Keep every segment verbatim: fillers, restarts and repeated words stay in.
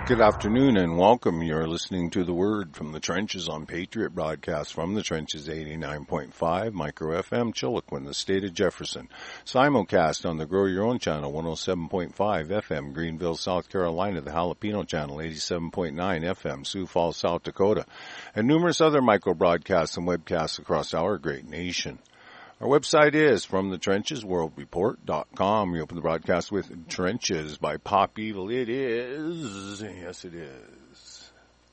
Good afternoon and welcome. You're listening to The Word from the Trenches on Patriot Broadcast from the Trenches eighty-nine point five, Micro F M, Chiloquin, the state of Jefferson. Simulcast on the Grow Your Own channel, one oh seven point five F M, Greenville, South Carolina, the Jalapeno channel, eighty-seven point nine F M, Sioux Falls, South Dakota, and numerous other micro broadcasts and webcasts across our great nation. Our website is from the trenches world report dot com. We open the broadcast with Trenches by Pop Evil. It is. Yes, it is.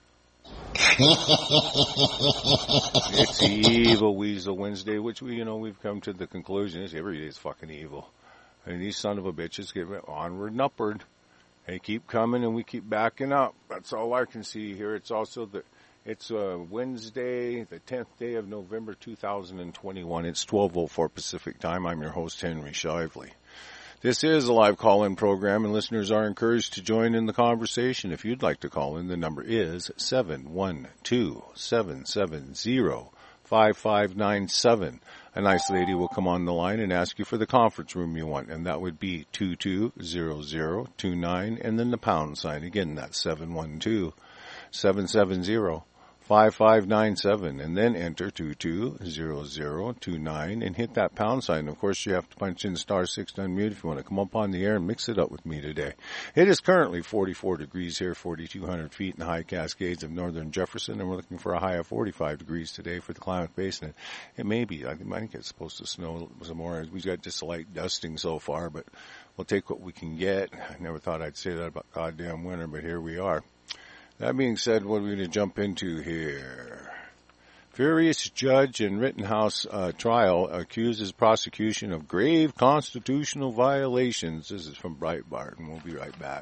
It's the Evil Weasel Wednesday, which we, you know, we've come to the conclusion is every day is fucking evil. And these son of a bitches get onward and upward. They keep coming and we keep backing up. That's all I can see here. It's also the... It's uh, Wednesday, the tenth day of November, two thousand twenty-one. It's twelve oh four Pacific time. I'm your host, Henry Shively. This is a live call-in program, and listeners are encouraged to join in the conversation. If you'd like to call in, the number is seven one two, seven seven zero, five five nine seven. A nice lady will come on the line and ask you for the conference room you want, and that would be two two zero zero two nine, and then the pound sign. Again, that's seven one two, seven seven zero, five five nine seven, and then enter two two zero zero two nine and hit that pound sign. Of course, you have to punch in star six to unmute if you want to come up on the air and mix it up with me today. It is currently forty-four degrees here, forty-two hundred feet in the high Cascades of northern Jefferson, and we're looking for a high of forty-five degrees today for the Klamath Basin. It may be, I think, I think it's supposed to snow some more. We've got just a light dusting so far, but we'll take what we can get. I never thought I'd say that about goddamn winter, but here we are. That being said, what are we going to jump into here? Furious judge in Rittenhouse uh, trial accuses prosecution of grave constitutional violations. This is from Breitbart, and we'll be right back.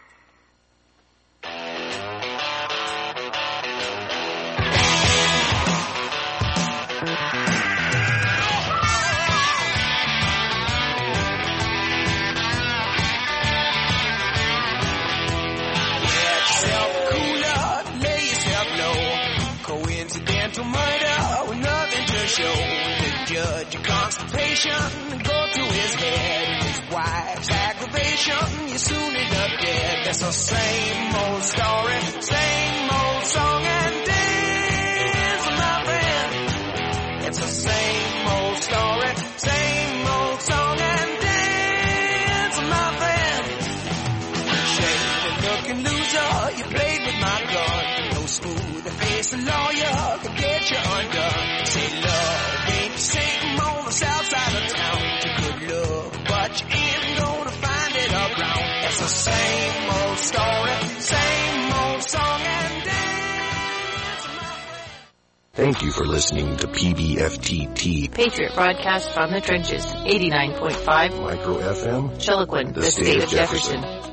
Murder with nothing to show. The judge, constipation, go to his head. His wife's aggravation, you soon end up dead. That's the same old story, same old song and dance, my friend. It's the same old story, same old song and dance, my friend. Shame looking loser, you played with my gun. No smooth face lawyer could get you undone. Say love ain't the same on the south side of town. You could look, but you ain't gonna find it around. It's the same old story, same old song and dance. Thank you for listening to P B F T T, Patriot Broadcast from the Trenches, eighty-nine point five Micro F M, Chiloquin, the, the state, state of Jefferson. Jefferson.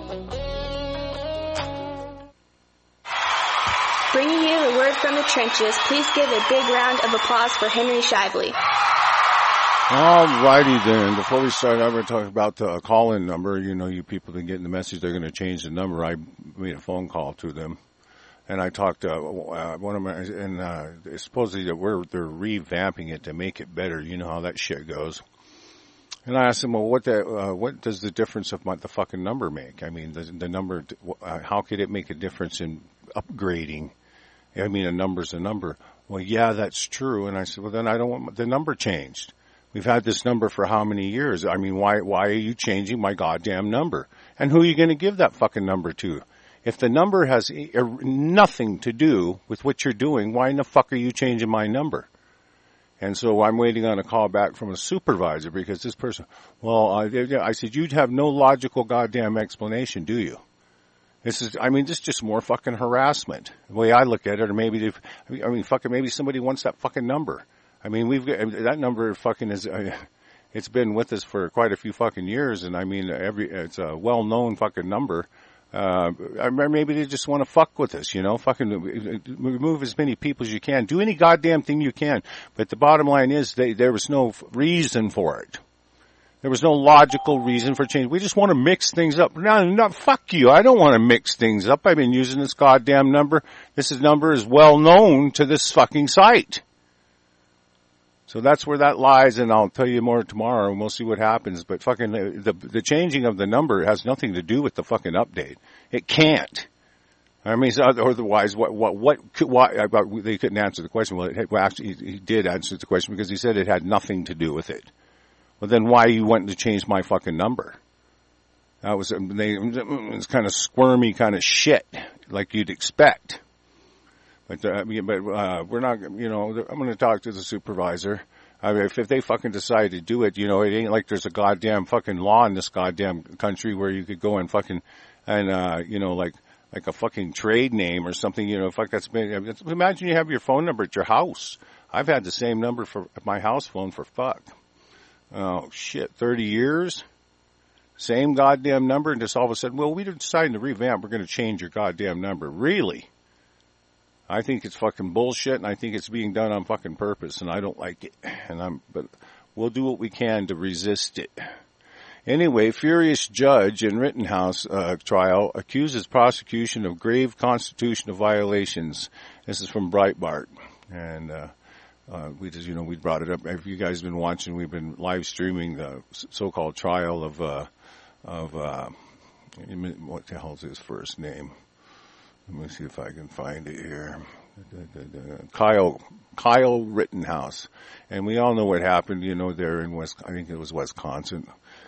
Bringing you the word from the trenches, please give a big round of applause for Henry Shively. All righty then. Before we start, I'm going to talk about the call-in number. You know, you people that get in the message, they're going to change the number. I made a phone call to them, and I talked to uh, one of my, and uh, supposedly that we're, they're revamping it to make it better. You know how that shit goes. And I asked him, well, what the, uh, what does the difference of my, the fucking number make? I mean, the, the number, uh, how could it make a difference in upgrading? I mean, a number's a number. Well, yeah, that's true. And I said, well, then I don't want the number changed. We've had this number for how many years? I mean, why, why are you changing my goddamn number? And who are you going to give that fucking number to? If the number has nothing to do with what you're doing, why in the fuck are you changing my number? And so I'm waiting on a call back from a supervisor because this person, well, I, I said, you'd have no logical goddamn explanation, do you? This is, I mean, this is just more fucking harassment. The way I look at it, or maybe they've, I mean, fucking, maybe somebody wants that fucking number. I mean, we've got, that number fucking is, uh, it's been with us for quite a few fucking years, and I mean, every, it's a well-known fucking number. Uh, maybe they just want to fuck with us, you know, fucking remove as many people as you can. Do any goddamn thing you can. But the bottom line is they, there was no reason for it. There was no logical reason for change. We just want to mix things up. No, no, fuck you. I don't want to mix things up. I've been using this goddamn number. This is, number is well known to this fucking site. So that's where that lies, and I'll tell you more tomorrow, and we'll see what happens. But fucking the, the, the changing of the number has nothing to do with the fucking update. It can't. I mean, otherwise, what, what, what, could, why, about, they couldn't answer the question. Well, it had, well, actually, he did answer the question because he said it had nothing to do with it. Well, then why you wanting to change my fucking number? That was, they, it was kind of squirmy kind of shit, like you'd expect. But, uh, but, uh, we're not, you know, I'm going to talk to the supervisor. I mean, if, if they fucking decide to do it, you know, it ain't like there's a goddamn fucking law in this goddamn country where you could go and fucking, and, uh, you know, like, like a fucking trade name or something, you know, fuck, that's been, imagine you have your phone number at your house. I've had the same number for my house phone for fuck. Oh shit, thirty years? Same goddamn number, and just all of a sudden, well, we decided to revamp, we're gonna change your goddamn number. Really? I think it's fucking bullshit, and I think it's being done on fucking purpose, and I don't like it. And I'm, but we'll do what we can to resist it. Anyway, furious judge in Rittenhouse uh, trial accuses prosecution of grave constitutional violations. This is from Breitbart, and uh, uh, we just, you know, we brought it up. If you guys have been watching, we've been live streaming the so-called trial of uh, of uh, what the hell's his first name? Let me see if I can find it here. Kyle Kyle Rittenhouse, and we all know what happened. You know, there in West, I think it was Wisconsin.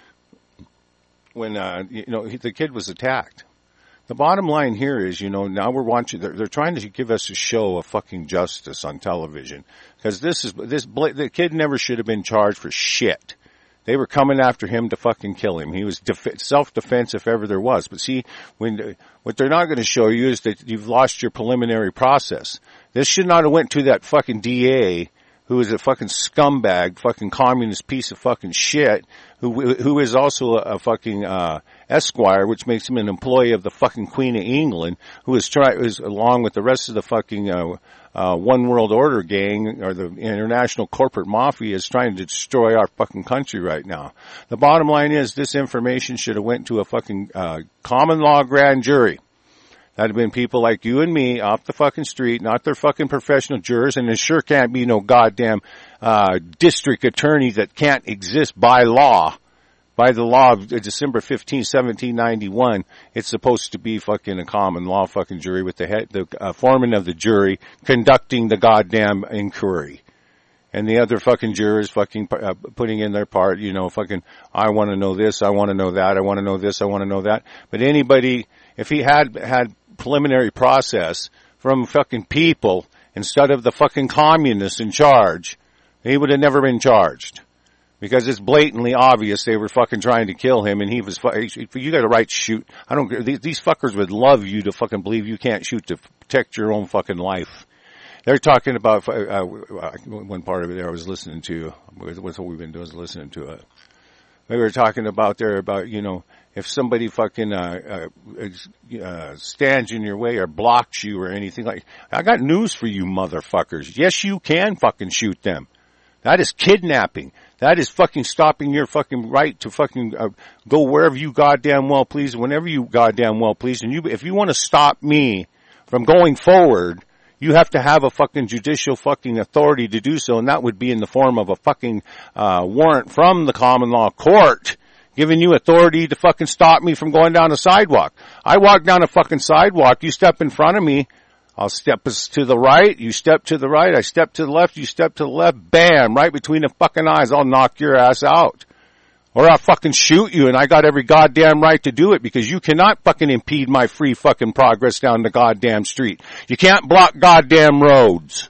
When, uh, you know, he, the kid was attacked. The bottom line here is, you know, now we're watching, they're, they're trying to give us a show of fucking justice on television. Cause this is, this, the kid never should have been charged for shit. They were coming after him to fucking kill him. He was def- self-defense if ever there was. But see, when, what they're not going to show you is that you've lost your preliminary process. This should not have went to that fucking D A who is a fucking scumbag, fucking communist piece of fucking shit, who who is also a, a fucking uh esquire, which makes him an employee of the fucking Queen of England, who is try is along with the rest of the fucking uh, uh One World Order gang or the international corporate mafia is trying to destroy our fucking country right now. The bottom line is this information should have went to a fucking uh common law grand jury. That'd have been people like you and me off the fucking street, not their fucking professional jurors, and there sure can't be no goddamn, uh, district attorney that can't exist by law. By the law of December fifteenth, seventeen ninety-one, it's supposed to be fucking a common law fucking jury with the head, the uh, foreman of the jury conducting the goddamn inquiry. And the other fucking jurors fucking uh, putting in their part, you know, fucking, I want to know this, I want to know that, I want to know this, I want to know that. But anybody, if he had had preliminary process from fucking people instead of the fucking communists in charge, he would have never been charged. Because it's blatantly obvious they were fucking trying to kill him, and he was, you got a right to shoot. I don't, these fuckers would love you to fucking believe you can't shoot to protect your own fucking life. They're talking about, uh, one part of it there I was listening to, with what we've been doing is listening to it. They were talking about there about, you know, if somebody fucking, uh, uh, uh, stands in your way or blocks you or anything like, I got news for you motherfuckers. Yes, you can fucking shoot them. That is kidnapping. That is fucking stopping your fucking right to fucking uh, go wherever you goddamn well please, whenever you goddamn well please. And you, if you want to stop me from going forward, you have to have a fucking judicial fucking authority to do so, and that would be in the form of a fucking uh warrant from the common law court giving you authority to fucking stop me from going down a sidewalk. I walk down a fucking sidewalk, you step in front of me, I'll step to the right, you step to the right, I step to the left, you step to the left, bam, right between the fucking eyes, I'll knock your ass out. Or I'll fucking shoot you, and I got every goddamn right to do it because you cannot fucking impede my free fucking progress down the goddamn street. You can't block goddamn roads.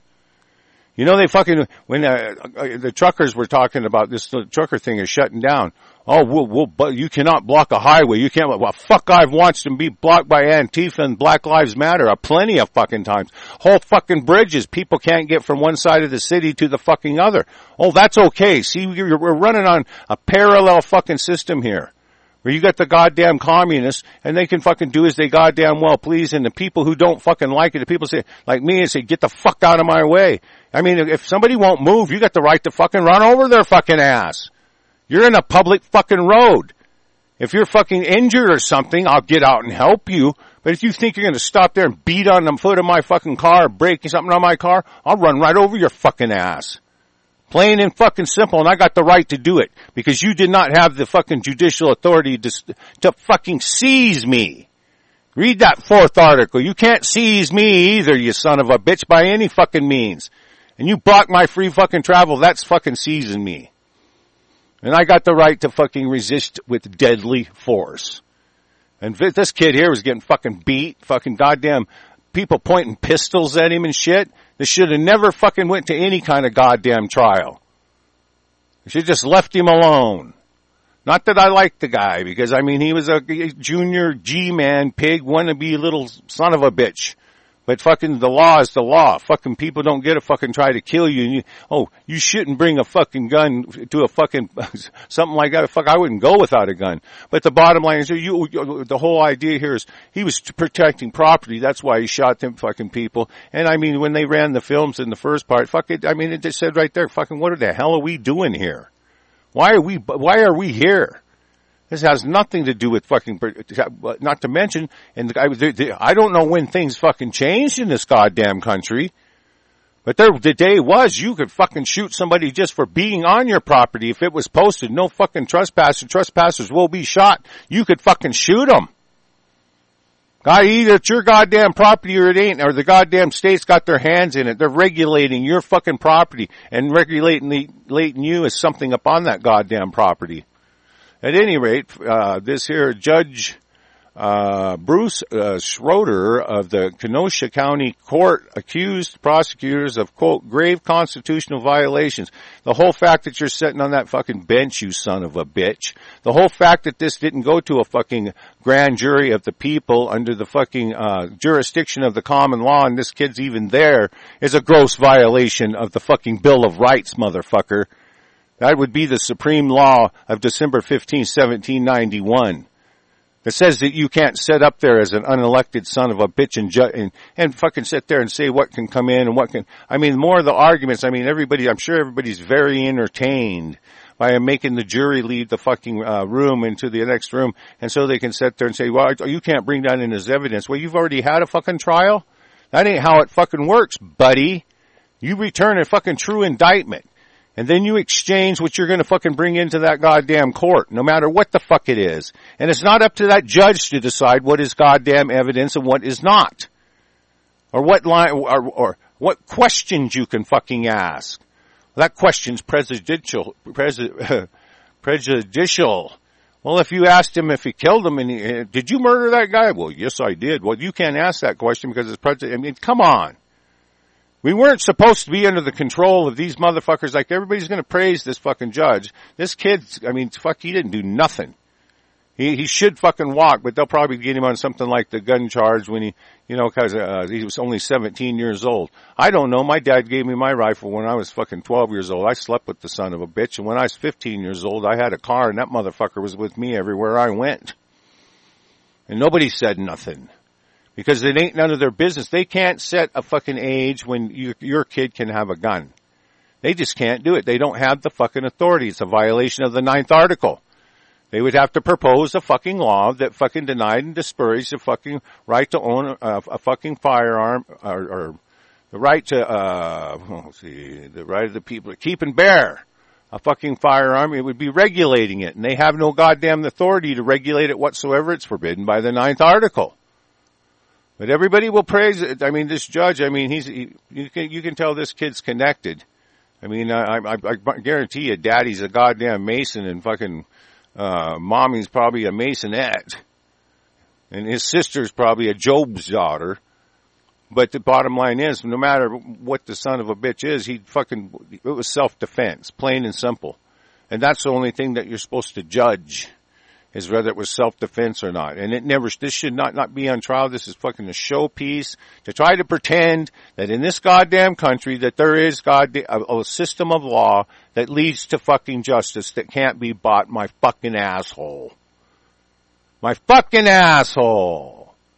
You know they fucking, when uh, the truckers were talking about this, the trucker thing is shutting down. Oh, we'll, we'll, but you cannot block a highway. You can't, well, fuck, I've watched them be blocked by Antifa and Black Lives Matter uh, plenty of fucking times. Whole fucking bridges, people can't get from one side of the city to the fucking other. Oh, that's okay. See, we're, we're running on a parallel fucking system here. Where you got the goddamn communists, and they can fucking do as they goddamn well please, and the people who don't fucking like it, the people say, like me, and say, get the fuck out of my way. I mean, if somebody won't move, you got the right to fucking run over their fucking ass. You're in a public fucking road. If you're fucking injured or something, I'll get out and help you. But if you think you're gonna stop there and beat on the foot of my fucking car or break something on my car, I'll run right over your fucking ass. Plain and fucking simple, and I got the right to do it because you did not have the fucking judicial authority to, to fucking seize me. Read that fourth article. You can't seize me either, you son of a bitch, by any fucking means. And you block my free fucking travel, that's fucking seizing me. And I got the right to fucking resist with deadly force. And this kid here was getting fucking beat, fucking goddamn people pointing pistols at him and shit. This should have never fucking went to any kind of goddamn trial. They should have just left him alone. Not that I like the guy, because I mean he was a junior G-man pig wannabe little son of a bitch. But fucking the law is the law. Fucking people don't get to fucking try to kill you. And you oh, you shouldn't bring a fucking gun to a fucking something like that. Fuck, I wouldn't go without a gun. But the bottom line is, you, you the whole idea here is he was protecting property. That's why he shot them fucking people. And I mean, when they ran the films in the first part, fuck it. I mean, it just said right there, fucking, what the hell are we doing here? Why are we? Why are we here? This has nothing to do with fucking, not to mention, and I, I don't know when things fucking changed in this goddamn country, but there, the day was you could fucking shoot somebody just for being on your property if it was posted, no fucking trespasser, trespassers will be shot. You could fucking shoot them. God, either it's your goddamn property or it ain't, or the goddamn state's got their hands in it. They're regulating your fucking property and regulating the, regulating you as something upon that goddamn property. At any rate, uh, this here Judge uh, Bruce uh, Schroeder of the Kenosha County Court accused prosecutors of, quote, grave constitutional violations. The whole fact that you're sitting on that fucking bench, you son of a bitch. The whole fact that this didn't go to a fucking grand jury of the people under the fucking uh, jurisdiction of the common law, and this kid's even there, is a gross violation of the fucking Bill of Rights, motherfucker. That would be the supreme law of December fifteenth, seventeen ninety-one. That says that you can't sit up there as an unelected son of a bitch and, ju- and and fucking sit there and say what can come in and what can. I mean, more of the arguments. I mean, everybody. I'm sure everybody's very entertained by making the jury leave the fucking uh, room into the next room, and so they can sit there and say, "Well, you can't bring that in as evidence." Well, you've already had a fucking trial. That ain't how it fucking works, buddy. You return a fucking true indictment. And then you exchange what you're going to fucking bring into that goddamn court, no matter what the fuck it is. And it's not up to that judge to decide what is goddamn evidence and what is not. Or what line, or, or what questions you can fucking ask. Well, that question's prejudicial, prejud, prejudicial. Well, if you asked him if he killed him and he, did you murder that guy? Well, yes, I did. Well, you can't ask that question because it's prejudicial. I mean, come on. We weren't supposed to be under the control of these motherfuckers. Like, everybody's going to praise this fucking judge. This kid, I mean, fuck, he didn't do nothing. He he should fucking walk, but they'll probably get him on something like the gun charge when he, you know, because uh, he was only seventeen years old. I don't know. My dad gave me my rifle when I was fucking twelve years old. I slept with the son of a bitch, and when I was fifteen years old, I had a car, and that motherfucker was with me everywhere I went. And nobody said nothing. Because it ain't none of their business. They can't set a fucking age when you, your kid can have a gun. They just can't do it. They don't have the fucking authority. It's a violation of the ninth article. They would have to propose a fucking law that fucking denied and discouraged the fucking right to own a, a fucking firearm, or, or the right to, uh, let's see, the right of the people to keep and bear a fucking firearm. It would be regulating it. And they have no goddamn authority to regulate it whatsoever. It's forbidden by the ninth article. But everybody will praise it. I mean, this judge, I mean, he's, he, you can, you can tell this kid's connected. I mean, I, I, I guarantee you daddy's a goddamn Mason and fucking, uh, mommy's probably a Masonette. And his sister's probably a Job's daughter. But the bottom line is, no matter what the son of a bitch is, he fucking, it was self-defense, plain and simple. And that's the only thing that you're supposed to judge. Is whether it was self-defense or not. And it never, this should not, not be on trial. This is fucking a showpiece to try to pretend that in this goddamn country that there is god a, a system of law that leads to fucking justice that can't be bought, my fucking asshole. My fucking asshole.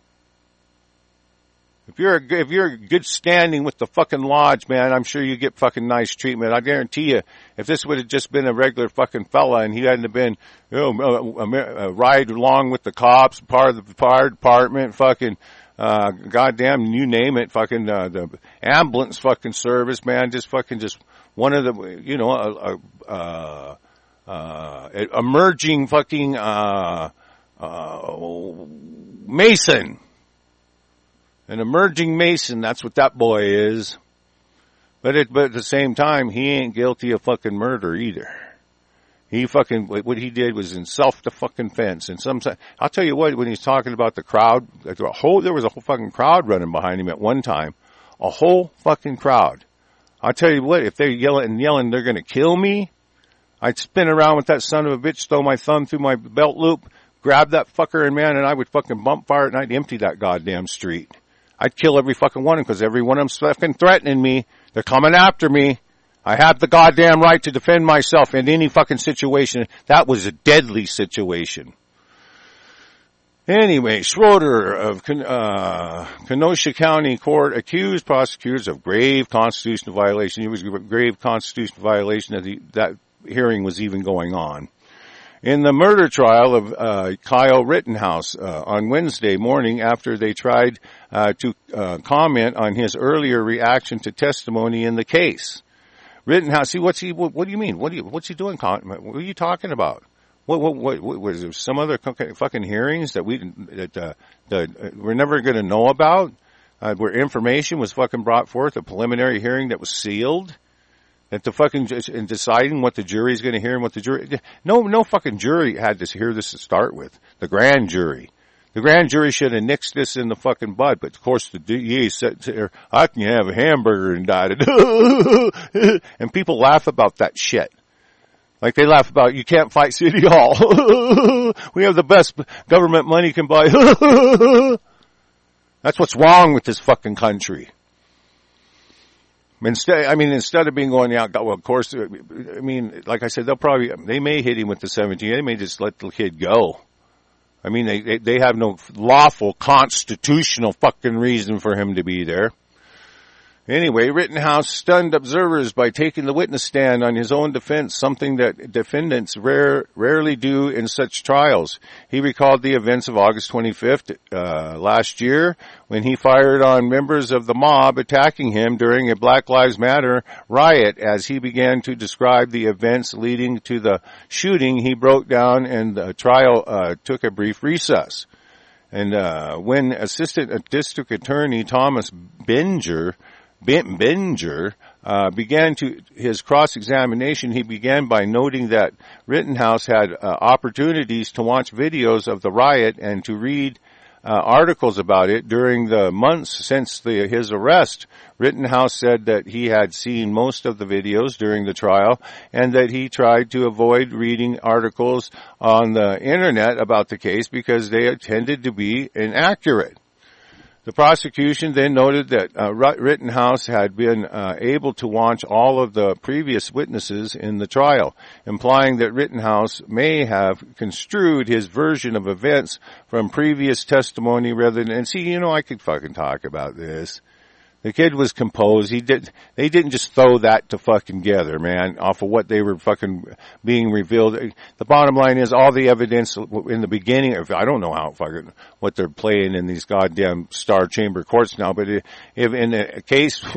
If you're, a, if you're good standing with the fucking lodge, man, I'm sure you get fucking nice treatment. I guarantee you, if this would have just been a regular fucking fella and he hadn't have been, you know, a, a, a ride along with the cops, part of the fire department, fucking, uh, goddamn, you name it, fucking, uh, the ambulance fucking service, man, just fucking just one of the, you know, a, a, uh, uh, emerging fucking, uh, uh, Mason. An emerging Mason, that's what that boy is. But, it, but at the same time, he ain't guilty of fucking murder either. He fucking, what he did was in self-defense. And some, I'll tell you what, when he's talking about the crowd, a whole, there was a whole fucking crowd running behind him at one time. A whole fucking crowd. I'll tell you what, if they're yelling and yelling, they're gonna kill me, I'd spin around with that son of a bitch, throw my thumb through my belt loop, grab that fucker, and man, and I would fucking bump fire it and I'd empty that goddamn street. I'd kill every fucking one of them because every one of them's fucking threatening me. They're coming after me. I have the goddamn right to defend myself in any fucking situation. That was a deadly situation. Anyway, Schroeder of uh, Kenosha County Court accused prosecutors of grave constitutional violation. It was a grave constitutional violation that the, that hearing was even going on. In the murder trial of uh, Kyle Rittenhouse uh, on Wednesday morning, after they tried uh, to uh, comment on his earlier reaction to testimony in the case. Rittenhouse, see, what's he, what, what do you mean? What do you, what's he doing? What are you talking about? What, what, what, what was there some other fucking hearings that we, that, uh, that we're never going to know about? Uh, where information was fucking brought forth, a preliminary hearing that was sealed? That the fucking, in deciding what the jury's going to hear and what the jury, no, no fucking jury had to hear this to start with. The grand jury. The grand jury should have nixed this in the fucking bud, but of course the D A said there, I can have a hamburger and die. And people laugh about that shit. Like they laugh about, you can't fight City Hall. We have the best government money can buy. That's what's wrong with this fucking country. Instead, I mean, instead of being going out, well, of course, I mean, like I said, they'll probably, they may hit him with the seventeen. They may just let the kid go. I mean, they, they, they have no lawful, constitutional fucking reason for him to be there. Anyway, Rittenhouse stunned observers by taking the witness stand on his own defense, something that defendants rare, rarely do in such trials. He recalled the events of August twenty-fifth, uh, last year, when he fired on members of the mob attacking him during a Black Lives Matter riot. As he began to describe the events leading to the shooting, he broke down and the trial uh, took a brief recess. And uh, when Assistant District Attorney Thomas Benger Benger uh, began to his cross-examination, he began by noting that Rittenhouse had uh, opportunities to watch videos of the riot and to read uh, articles about it during the months since the, his arrest. Rittenhouse said that he had seen most of the videos during the trial and that he tried to avoid reading articles on the internet about the case because they tended to be inaccurate. The prosecution then noted that uh, Rittenhouse had been uh, able to watch all of the previous witnesses in the trial, implying that Rittenhouse may have construed his version of events from previous testimony rather than, and see, you know, I could fucking talk about this. The kid was composed. He did, they didn't just throw that to fucking together, man, off of what they were fucking being revealed. The bottom line is all the evidence in the beginning, I don't know how fucking, what they're playing in these goddamn Star Chamber courts now, but if in a case,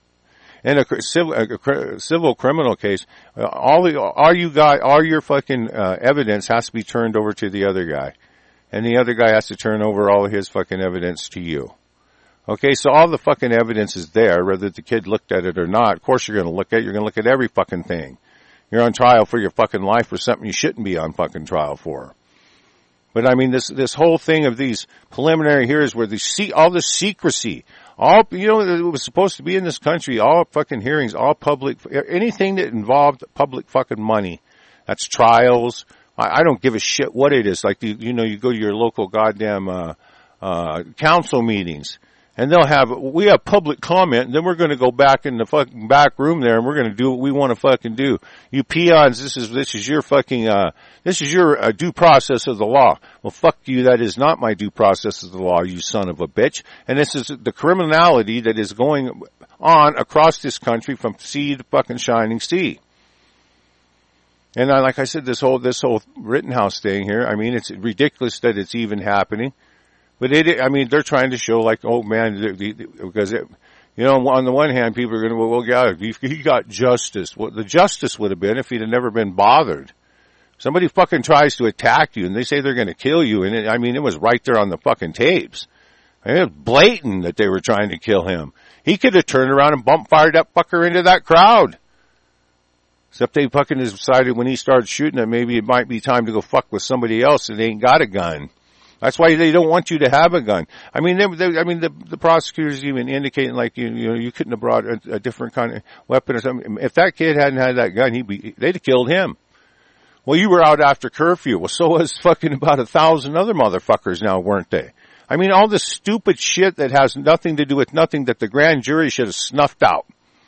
in a civil, a civil criminal case, all the, all you got, all your fucking, uh, evidence has to be turned over to the other guy. And the other guy has to turn over all of his fucking evidence to you. Okay, so all the fucking evidence is there, whether the kid looked at it or not. Of course you're gonna look at it. You're gonna look at every fucking thing. You're on trial for your fucking life for something you shouldn't be on fucking trial for. But I mean, this, this whole thing of these preliminary hearings where they see all this secrecy, all, you know, it was supposed to be in this country, all fucking hearings, all public, anything that involved public fucking money. That's trials. I, I don't give a shit what it is. Like, the, you know, you go to your local goddamn, uh, uh, council meetings. And they'll have, we have public comment, and then we're going to go back in the fucking back room there, and we're going to do what we want to fucking do. You peons, this is, this is your fucking, uh, this is your uh, due process of the law. Well, fuck you, that is not my due process of the law, you son of a bitch. And this is the criminality that is going on across this country from sea to fucking shining sea. And I, like I said, this whole, this whole Rittenhouse thing here, I mean, it's ridiculous that it's even happening. But it, I mean, they're trying to show like, oh man, the, the, because it, you know, on the one hand, people are going to, well, well, yeah, he, he got justice. Well, the justice would have been if he'd have never been bothered. Somebody fucking tries to attack you and they say they're going to kill you. And it, I mean, it was right there on the fucking tapes. I mean, it was blatant that they were trying to kill him. He could have turned around and bump fired that fucker into that crowd. Except they fucking decided when he started shooting that maybe it might be time to go fuck with somebody else and they ain't got a gun. That's why they don't want you to have a gun. I mean, they, they, I mean, the, the prosecutors even indicating like you, you know, you couldn't have brought a, a different kind of weapon or something. If that kid hadn't had that gun, he'd be, they'd have killed him. Well, you were out after curfew. Well, so was fucking about a thousand other motherfuckers now, weren't they? I mean, all this stupid shit that has nothing to do with nothing that the grand jury should have snuffed out.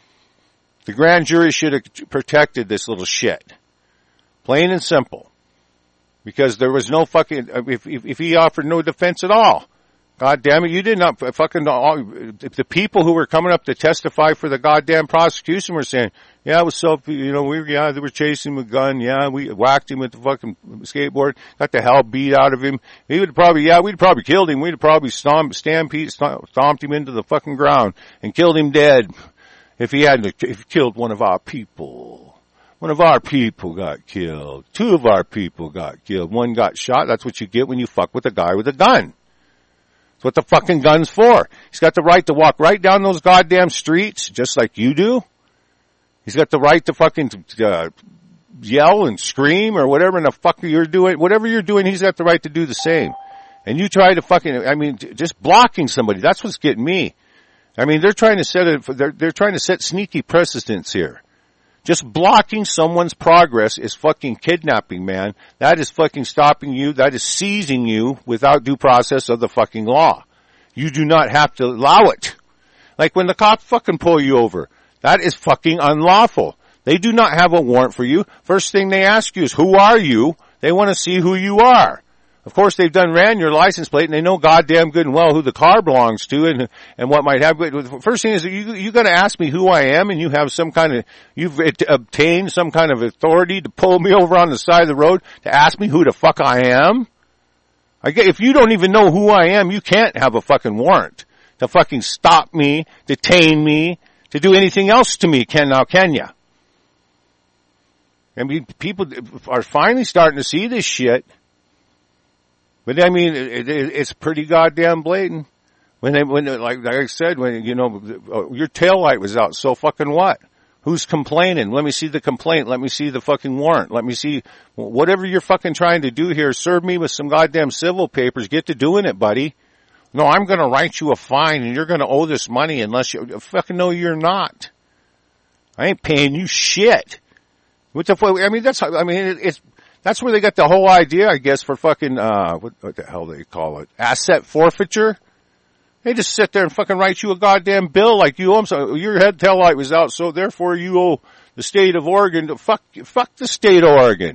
The grand jury should have protected this little shit. Plain and simple. Because there was no fucking, if, if, if he offered no defense at all. God damn it, you did not fucking, the people who were coming up to testify for the goddamn prosecution were saying, yeah, it was so, you know, we were, yeah, they were chasing him with a gun, yeah, we whacked him with the fucking skateboard, got the hell beat out of him. He would probably, yeah, we'd probably killed him, we'd probably stomp, stampede, stomped him into the fucking ground and killed him dead if he hadn't, if he killed one of our people. One of our people got killed. Two of our people got killed. One got shot. That's what you get when you fuck with a guy with a gun. That's what the fucking gun's for. He's got the right to walk right down those goddamn streets, just like you do. He's got the right to fucking uh, yell and scream or whatever in the fuck you're doing. Whatever you're doing, he's got the right to do the same. And you try to fucking, I mean, just blocking somebody. That's what's getting me. I mean, they're trying to set it, they're, they're trying to set sneaky precedents here. Just blocking someone's progress is fucking kidnapping, man. That is fucking stopping you. That is seizing you without due process of the fucking law. You do not have to allow it. Like when the cops fucking pull you over. That is fucking unlawful. They do not have a warrant for you. First thing they ask you is, who are you? They want to see who you are. Of course, they've done ran your license plate, and they know goddamn good and well who the car belongs to and and what might have. But first thing is, you you got to ask me who I am, and you have some kind of you've obtained some kind of authority to pull me over on the side of the road to ask me who the fuck I am. I get, if you don't even know who I am, you can't have a fucking warrant to fucking stop me, detain me, to do anything else to me. Can now can ya? I mean, people are finally starting to see this shit. But I mean, it, it, it's pretty goddamn blatant. When they, when, like, like I said, when, you know, your taillight was out, so fucking what? Who's complaining? Let me see the complaint. Let me see the fucking warrant. Let me see whatever you're fucking trying to do here. Serve me with some goddamn civil papers. Get to doing it, buddy. No, I'm gonna write you a fine and you're gonna owe this money unless you, fucking no, you're not. I ain't paying you shit. What the fuck? I mean, that's, I mean, it, it's, That's where they got the whole idea, I guess, for fucking, uh, what, what the hell they call it? Asset forfeiture? They just sit there and fucking write you a goddamn bill like you owe them. So your head tail light was out, so therefore you owe the state of Oregon to fuck, fuck the state of Oregon.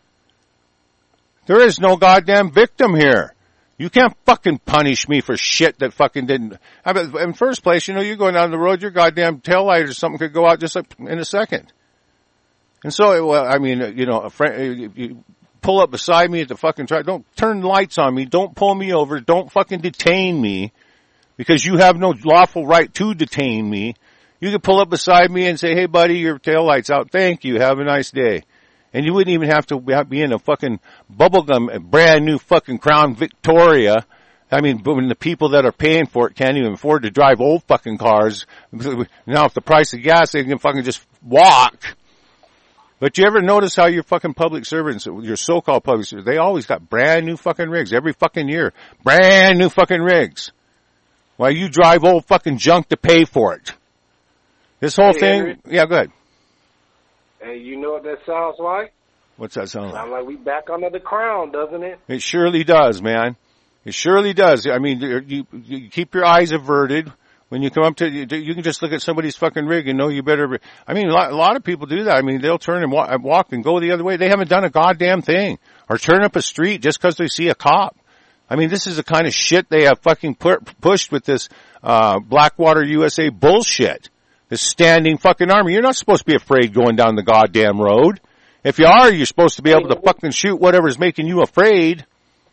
There is no goddamn victim here. You can't fucking punish me for shit that fucking didn't. I mean, in first place, you know, you're going down the road, your goddamn tail light or something could go out just like in a second. And so, well, I mean, you know, a friend, you pull up beside me at the fucking truck. Don't turn lights on me. Don't pull me over. Don't fucking detain me because you have no lawful right to detain me. You could pull up beside me and say, hey, buddy, your tail light's out. Thank you. Have a nice day. And you wouldn't even have to be in a fucking bubblegum, brand new fucking Crown Victoria. I mean, when the people that are paying for it can't even afford to drive old fucking cars. Now, if the price of gas, they can fucking just walk. But you ever notice how your fucking public servants, your so-called public servants, they always got brand new fucking rigs every fucking year. Brand new fucking rigs. While you drive old fucking junk to pay for it. This whole hey, thing, Henry. Yeah, go ahead. Hey, you know what that sounds like? What's that sound like? Sounds like we back under the crown, doesn't it? It surely does, man. It surely does. I mean, you, you keep your eyes averted. When you come up to, you can just look at somebody's fucking rig and know you better, I mean, a lot, a lot of people do that. I mean, they'll turn and walk, walk and go the other way. They haven't done a goddamn thing. Or turn up a street just because they see a cop. I mean, this is the kind of shit they have fucking put, pushed with this, uh, Blackwater U S A bullshit. This standing fucking army. You're not supposed to be afraid going down the goddamn road. If you are, you're supposed to be able to fucking shoot whatever's making you afraid.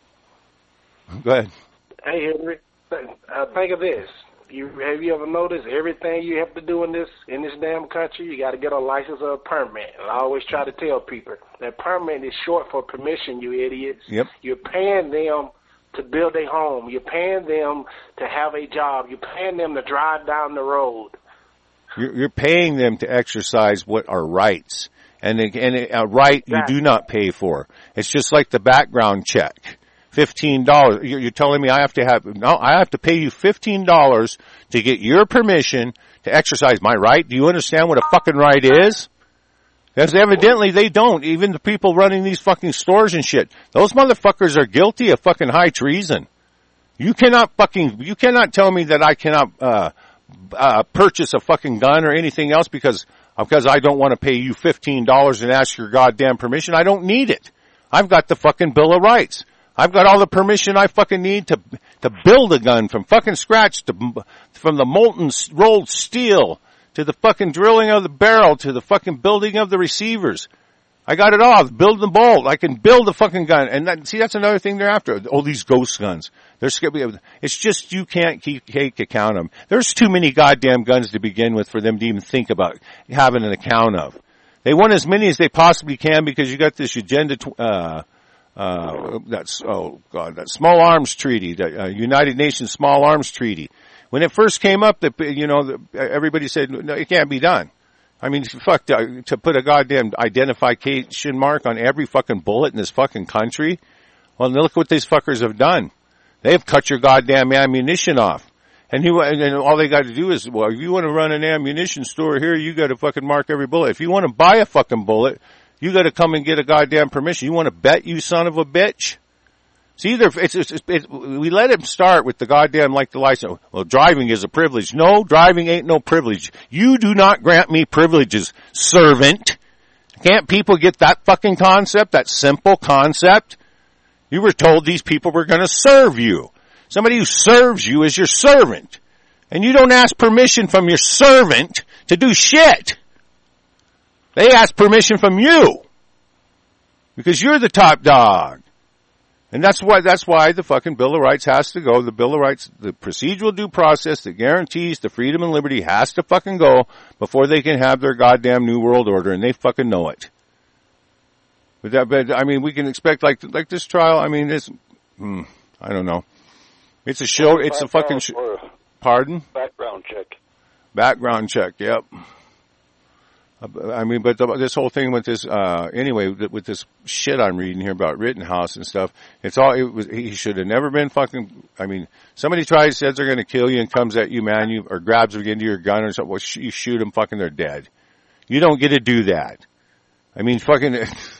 Go ahead. Hey, Henry, uh, think of this. You, have you ever noticed everything you have to do in this in this damn country, you got to get a license or a permit. And I always try to tell people that permit is short for permission, you idiots. Yep. You're paying them to build a home. You're paying them to have a job. You're paying them to drive down the road. You're, you're paying them to exercise what are rights. And, and a right you do not pay for. It's just like the background check. fifteen dollars. You're, you're telling me I have to have, no, I have to pay you fifteen dollars to get your permission to exercise my right? Do you understand what a fucking right is? Because evidently they don't. Even the people running these fucking stores and shit. Those motherfuckers are guilty of fucking high treason. You cannot fucking, you cannot tell me that I cannot, uh, uh, purchase a fucking gun or anything else because, because I don't want to pay you fifteen dollars and ask your goddamn permission. I don't need it. I've got the fucking Bill of Rights. I've got all the permission I fucking need to, to build a gun from fucking scratch to, from the molten rolled steel to the fucking drilling of the barrel to the fucking building of the receivers. I got it all. Build the bolt. I can build a fucking gun. And that, see, that's another thing they're after. Oh, these ghost guns. They're scared. It's just you can't keep, take account of them. There's too many goddamn guns to begin with for them to even think about having an account of. They want as many as they possibly can because you got this agenda, uh, uh, that's, oh God, that small arms treaty, the uh, United Nations small arms treaty. When it first came up, the, you know, the, everybody said, no, it can't be done. I mean, fuck, to, to put a goddamn identification mark on every fucking bullet in this fucking country. Well, look what these fuckers have done. They've cut your goddamn ammunition off. And you, and all they got to do is, well, if you want to run an ammunition store here, you got to fucking mark every bullet. If you want to buy a fucking bullet, you got to come and get a goddamn permission. You want to bet, you son of a bitch? See, either it's, it's, it's, it's, we let him start with the goddamn, like the license. Well, driving is a privilege. No, driving ain't no privilege. You do not grant me privileges, servant. Can't people get that fucking concept, that simple concept? You were told these people were going to serve you. Somebody who serves you is your servant. And you don't ask permission from your servant to do shit. They ask permission from you. Because you're the top dog. And that's why, that's why the fucking Bill of Rights has to go. The Bill of Rights, the procedural due process that guarantees the freedom and liberty has to fucking go before they can have their goddamn new world order, and they fucking know it. But that, but, I mean, we can expect like, like this trial, I mean, this, hmm, I don't know. It's a show, it's a fucking, sh- pardon? Background check. Background check, yep. I mean, but the, this whole thing with this, uh, anyway, with this shit I'm reading here about Rittenhouse and stuff, it's all, it was, he should have never been fucking, I mean, somebody tries, says they're gonna kill you and comes at you, man, you, or grabs into your gun or something, well, sh- you shoot them, fucking they're dead. You don't get to do that. I mean, fucking,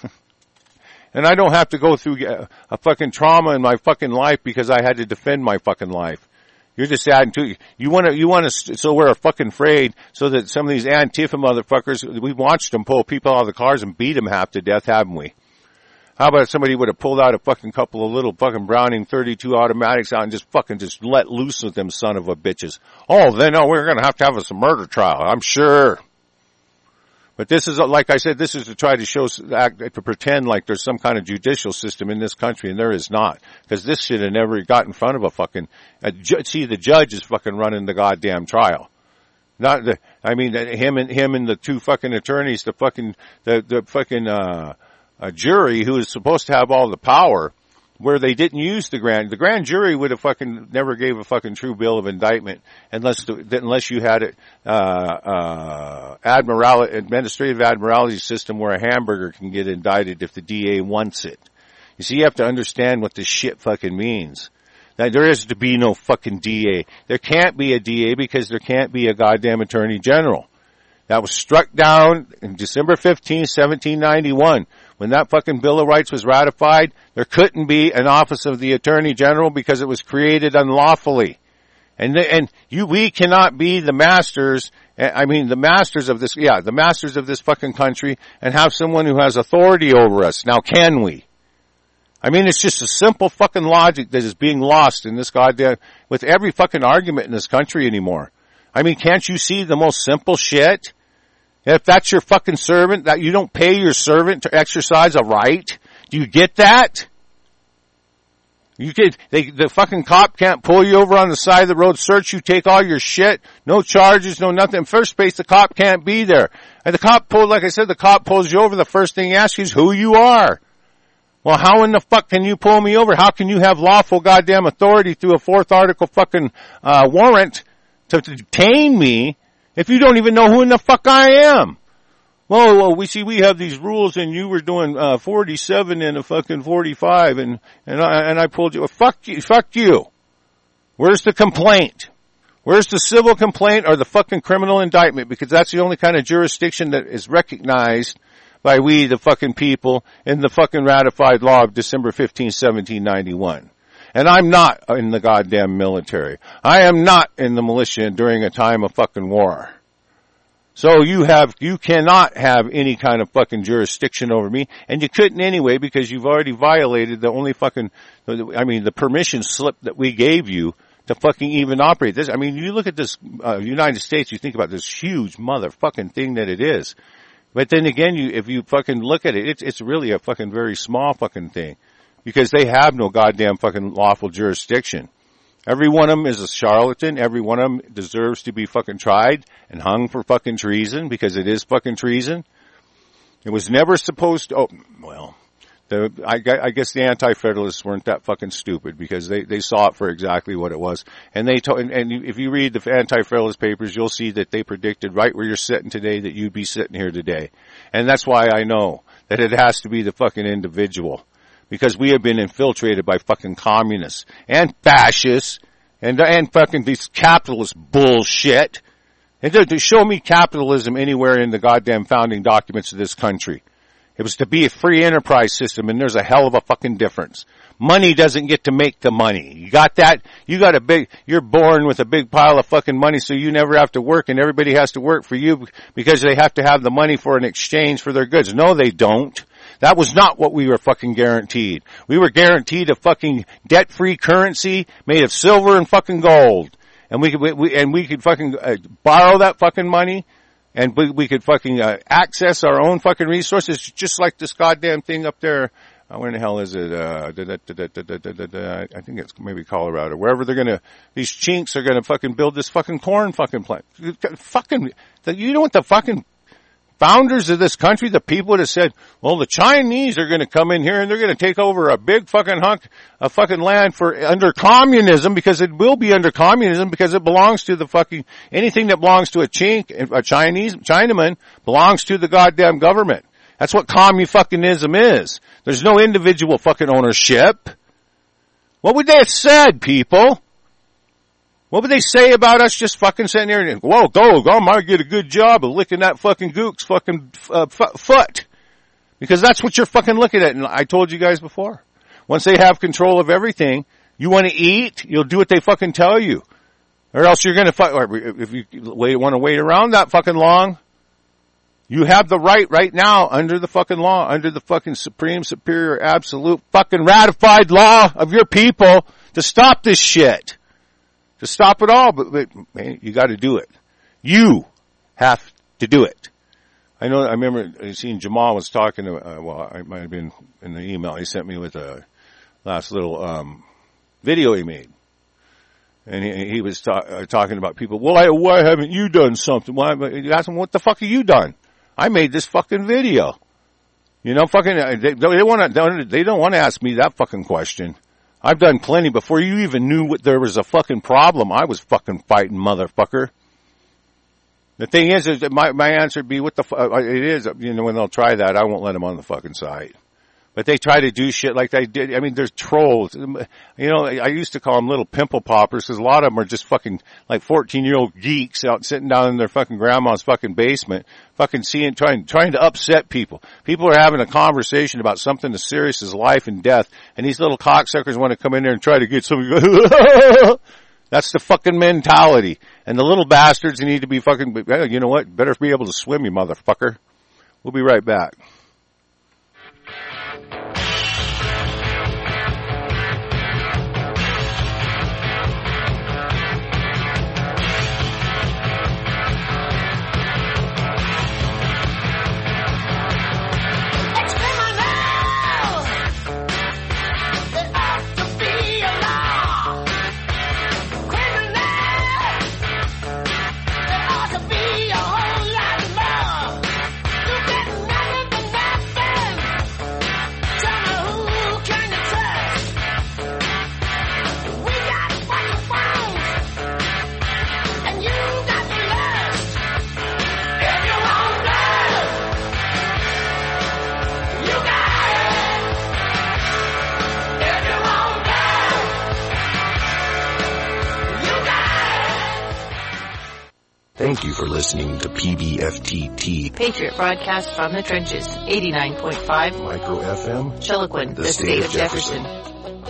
and I don't have to go through a, a fucking trauma in my fucking life because I had to defend my fucking life. You're just adding to, you want to, you want to, so we're fucking afraid so that some of these Antifa motherfuckers, we've watched them pull people out of the cars and beat them half to death, haven't we? How about if somebody would have pulled out a fucking couple of little fucking Browning thirty-two automatics out and just fucking just let loose with them son of a bitches? Oh, then no, we're gonna have to have us a murder trial, I'm sure. But this is, like I said, this is to try to show, to pretend like there's some kind of judicial system in this country, and there is not. Because this shit had never got in front of a fucking, a ju- see, the judge is fucking running the goddamn trial. Not the, I mean, him and, him and the two fucking attorneys, the fucking, the, the fucking, uh, a jury who is supposed to have all the power, where they didn't use the grand, the grand jury would have fucking never gave a fucking true bill of indictment unless, the, unless you had it, uh, uh, admiralty, administrative admiralty system where a hamburger can get indicted if the D A wants it. You see, you have to understand what this shit fucking means. Now, there is to be no fucking D A. There can't be a D A because there can't be a goddamn attorney general. That was struck down in December fifteenth, seventeen ninety-one. When that fucking Bill of Rights was ratified, there couldn't be an office of the Attorney General because it was created unlawfully. And, the, and you, we cannot be the masters, I mean the masters of this, yeah, the masters of this fucking country and have someone who has authority over us. Now can we? I mean, it's just a simple fucking logic that is being lost in this goddamn, with every fucking argument in this country anymore. I mean, can't you see the most simple shit? If that's your fucking servant, that you don't pay your servant to exercise a right, do you get that? You can, they, the fucking cop can't pull you over on the side of the road, search you, take all your shit, no charges, no nothing. In first place, the cop can't be there. And the cop pulled, like I said, the cop pulls you over, the first thing he asks you is who you are. Well, how in the fuck can you pull me over? How can you have lawful goddamn authority through a fourth article fucking uh warrant to, to detain me if you don't even know who in the fuck I am? Well, well, we see we have these rules, and you were doing uh forty-seven and a fucking forty-five, and and I and I pulled you. Well, fuck you, fuck you. Where's the complaint? Where's the civil complaint or the fucking criminal indictment? Because that's the only kind of jurisdiction that is recognized by we, the fucking people, in the fucking ratified law of December fifteenth, seventeen ninety-one. And I'm not in the goddamn military. I am not in the militia during a time of fucking war. So you have, you cannot have any kind of fucking jurisdiction over me, and you couldn't anyway because you've already violated the only fucking, I mean, the permission slip that we gave you to fucking even operate this. I mean, you look at this, uh, United States, you think about this huge motherfucking thing that it is. But then again, you, if you fucking look at it, it's, it's really a fucking very small fucking thing. Because they have no goddamn fucking lawful jurisdiction. Every one of them is a charlatan. Every one of them deserves to be fucking tried and hung for fucking treason because it is fucking treason. It was never supposed to, oh, well, the, I, I guess the anti-federalists weren't that fucking stupid because they, they saw it for exactly what it was. And they told, and, and if you read the anti-federalist papers, you'll see that they predicted right where you're sitting today that you'd be sitting here today. And that's why I know that it has to be the fucking individual. Because we have been infiltrated by fucking communists and fascists and, and fucking these capitalist bullshit. And to, to show me capitalism anywhere in the goddamn founding documents of this country. It was to be a free enterprise system, and there's a hell of a fucking difference. Money doesn't get to make the money. You got that? You got a big, you're born with a big pile of fucking money, so you never have to work, and everybody has to work for you because they have to have the money for an exchange for their goods. No, they don't. That was not what we were fucking guaranteed. We were guaranteed a fucking debt-free currency made of silver and fucking gold. And we could, we, we and we could fucking uh, borrow that fucking money. And we, we could fucking uh, access our own fucking resources, just like this goddamn thing up there. Uh, where in the hell is it? Uh, da, da, da, da, da, da, da, da, I think it's maybe Colorado. Wherever they're gonna, these chinks are gonna fucking build this fucking corn fucking plant. Fucking, you know what the fucking founders of this country, the people that said, well, the Chinese are going to come in here and they're going to take over a big fucking hunk of fucking land for under communism, because it will be under communism because it belongs to the fucking, anything that belongs to a chink, a Chinese, Chinaman belongs to the goddamn government. That's what commu-fucking-ism is. There's no individual fucking ownership. What would they have said, people? What would they say about us just fucking sitting there and, whoa, go, go, I might get a good job of licking that fucking gook's fucking uh, f- foot. Because that's what you're fucking looking at. And I told you guys before. Once they have control of everything, you want to eat, you'll do what they fucking tell you. Or else you're going to fuck, or if you wait, want to wait around that fucking long, you have the right right now under the fucking law, under the fucking supreme, superior, absolute fucking ratified law of your people to stop this shit. To stop it all, but, but man, you got to do it. You have to do it. I know. I remember seeing Jamal was talking to. Uh, well, I might have been in the email he sent me with a last little um video he made, and he, he was ta- uh, talking about people. Well, I, why haven't you done something? Why? You ask him, what the fuck have you done? I made this fucking video. You know, fucking. They, they want to. They don't want to ask me that fucking question. I've done plenty before you even knew what there was a fucking problem. I was fucking fighting, motherfucker. The thing is, is that my, my answer would be, what the fuck, it is, you know, when they'll try that, I won't let them on the fucking site. But they try to do shit like they did. I mean, there's trolls. You know, I used to call them little pimple poppers because a lot of them are just fucking like fourteen-year-old geeks out sitting down in their fucking grandma's fucking basement, fucking seeing, trying, trying to upset people. People are having a conversation about something as serious as life and death, and these little cocksuckers want to come in there and try to get somebody. That's the fucking mentality. And the little bastards need to be fucking, you know what? Better be able to swim, you motherfucker. We'll be right back. Thank you for listening to P B F T T, Patriot Broadcast from the Trenches, eighty-nine point five Micro F M, Chiloquin, the, the state, state of Jefferson. Jefferson.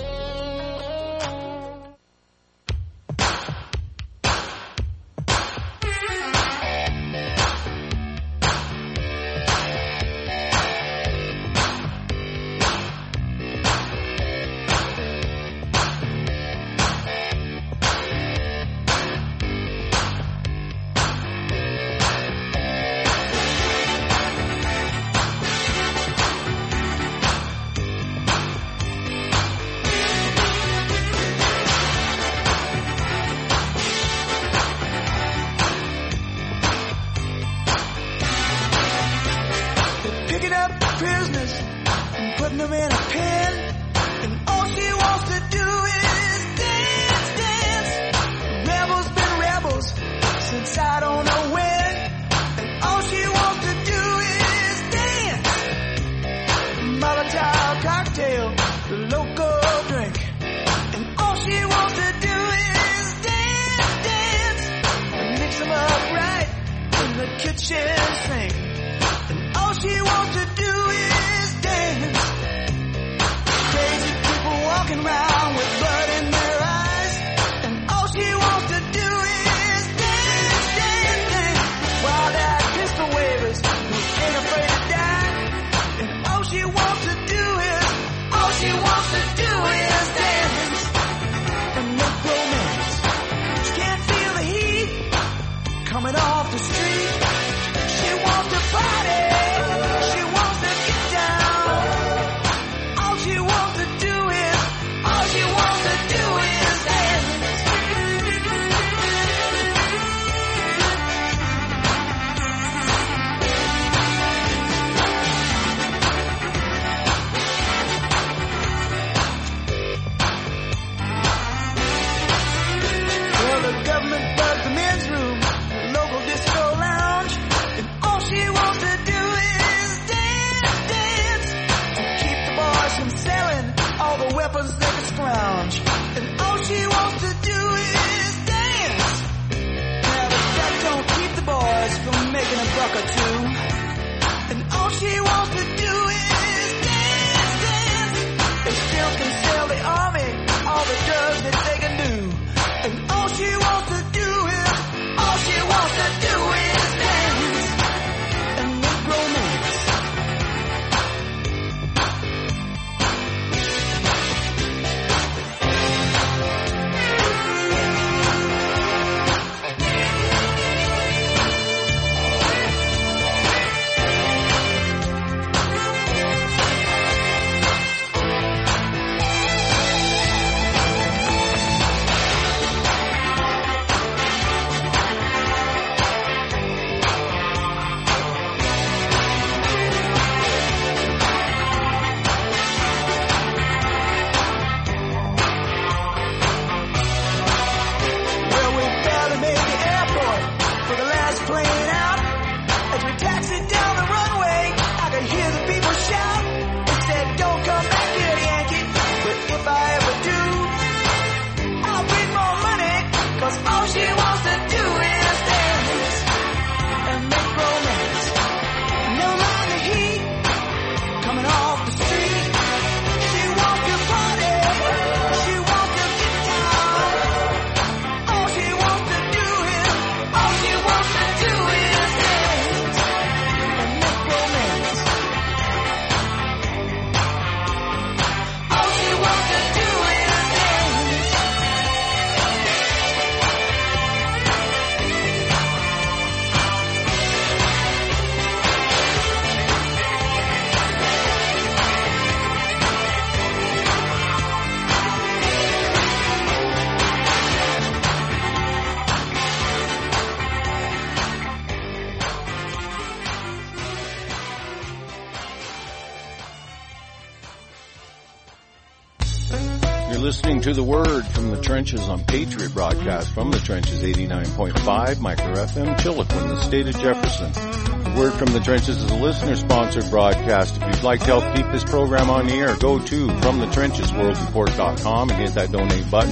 Listening to the Word from the Trenches on Patriot Broadcast from the Trenches, eighty-nine point five Micro F M, Chiloquin, the state of Jefferson. The Word from the Trenches is a listener-sponsored broadcast. If you'd like to help keep this program on the air, go to from the trenches world report dot com and hit that donate button.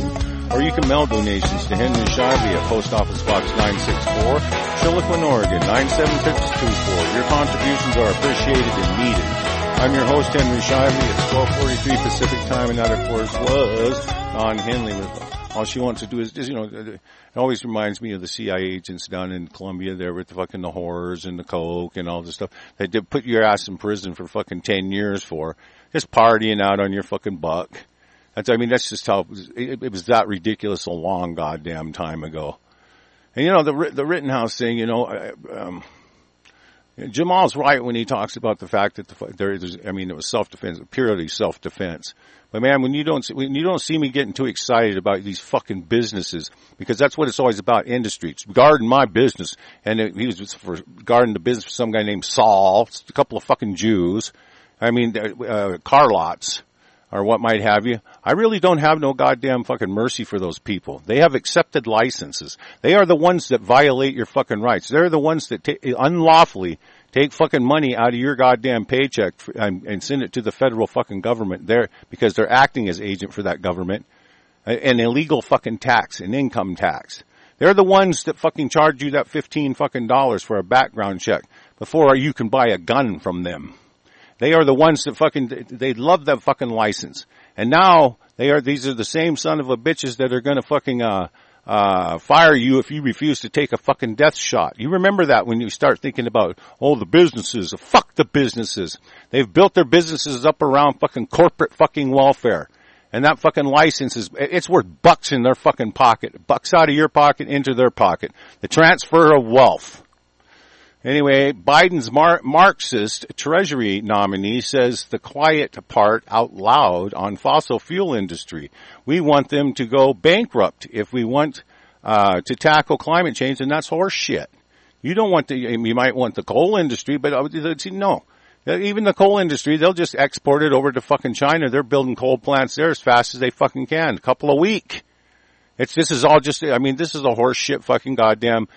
Or you can mail donations to Henry Shively at Post Office Box nine sixty-four, Chiloquin, Oregon nine seven six two four. Your contributions are appreciated and needed. I'm your host, Henry Shively. It's twelve forty-three Pacific time, and that, of course, was Don Henley. With all she wants to do is, is, you know, it always reminds me of the C I A agents down in Colombia there with the fucking the whores and the coke and all this stuff. They did put your ass in prison for fucking ten years for just partying out on your fucking buck. That's, I mean, that's just how it was, it, it was that ridiculous a long goddamn time ago. And, you know, the the Rittenhouse thing, you know, um, Jamal's right when he talks about the fact that the, there is, I mean, it was self-defense, purely self-defense. But man, when you don't, when you don't see me getting too excited about these fucking businesses, because that's what it's always about, industry. It's guarding my business. And it, he was for guarding the business for some guy named Saul, a couple of fucking Jews. I mean, uh, car lots, or what might have you. I really don't have no goddamn fucking mercy for those people. They have accepted licenses. They are the ones that violate your fucking rights. They're the ones that ta- unlawfully take fucking money out of your goddamn paycheck for, and, and send it to the federal fucking government there because they're acting as agent for that government. An illegal fucking tax, an income tax. They're the ones that fucking charge you that fifteen fucking dollars for a background check before you can buy a gun from them. They are the ones that fucking, they love that fucking license. And now, they are, these are the same son of a bitches that are gonna fucking, uh, uh, fire you if you refuse to take a fucking death shot. You remember that when you start thinking about, oh, the businesses, fuck the businesses. They've built their businesses up around fucking corporate fucking welfare. And that fucking license is, it's worth bucks in their fucking pocket. Bucks out of your pocket into their pocket. The transfer of wealth. Anyway, Biden's Mar- Marxist Treasury nominee says the quiet part out loud on fossil fuel industry. We want them to go bankrupt if we want uh to tackle climate change, and that's horse shit. You don't want the, you might want the coal industry, but uh, no. Even the coal industry, they'll just export it over to fucking China. They're building coal plants there as fast as they fucking can. A couple a week. It's, this is all just, I mean, this is a horse shit fucking goddamn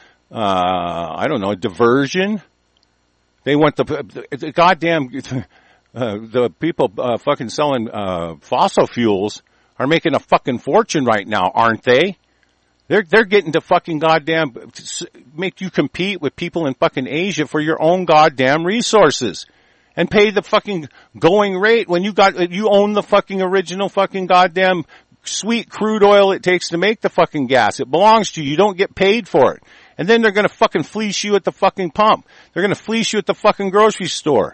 Uh, I don't know, diversion. They want the, the, the goddamn, uh, the people, uh, fucking selling, uh, fossil fuels are making a fucking fortune right now, aren't they? They're, they're getting to fucking goddamn, make you compete with people in fucking Asia for your own goddamn resources. And pay the fucking going rate when you got, you own the fucking original fucking goddamn sweet crude oil it takes to make the fucking gas. It belongs to you. You don't get paid for it. And then they're gonna fucking fleece you at the fucking pump. They're gonna fleece you at the fucking grocery store.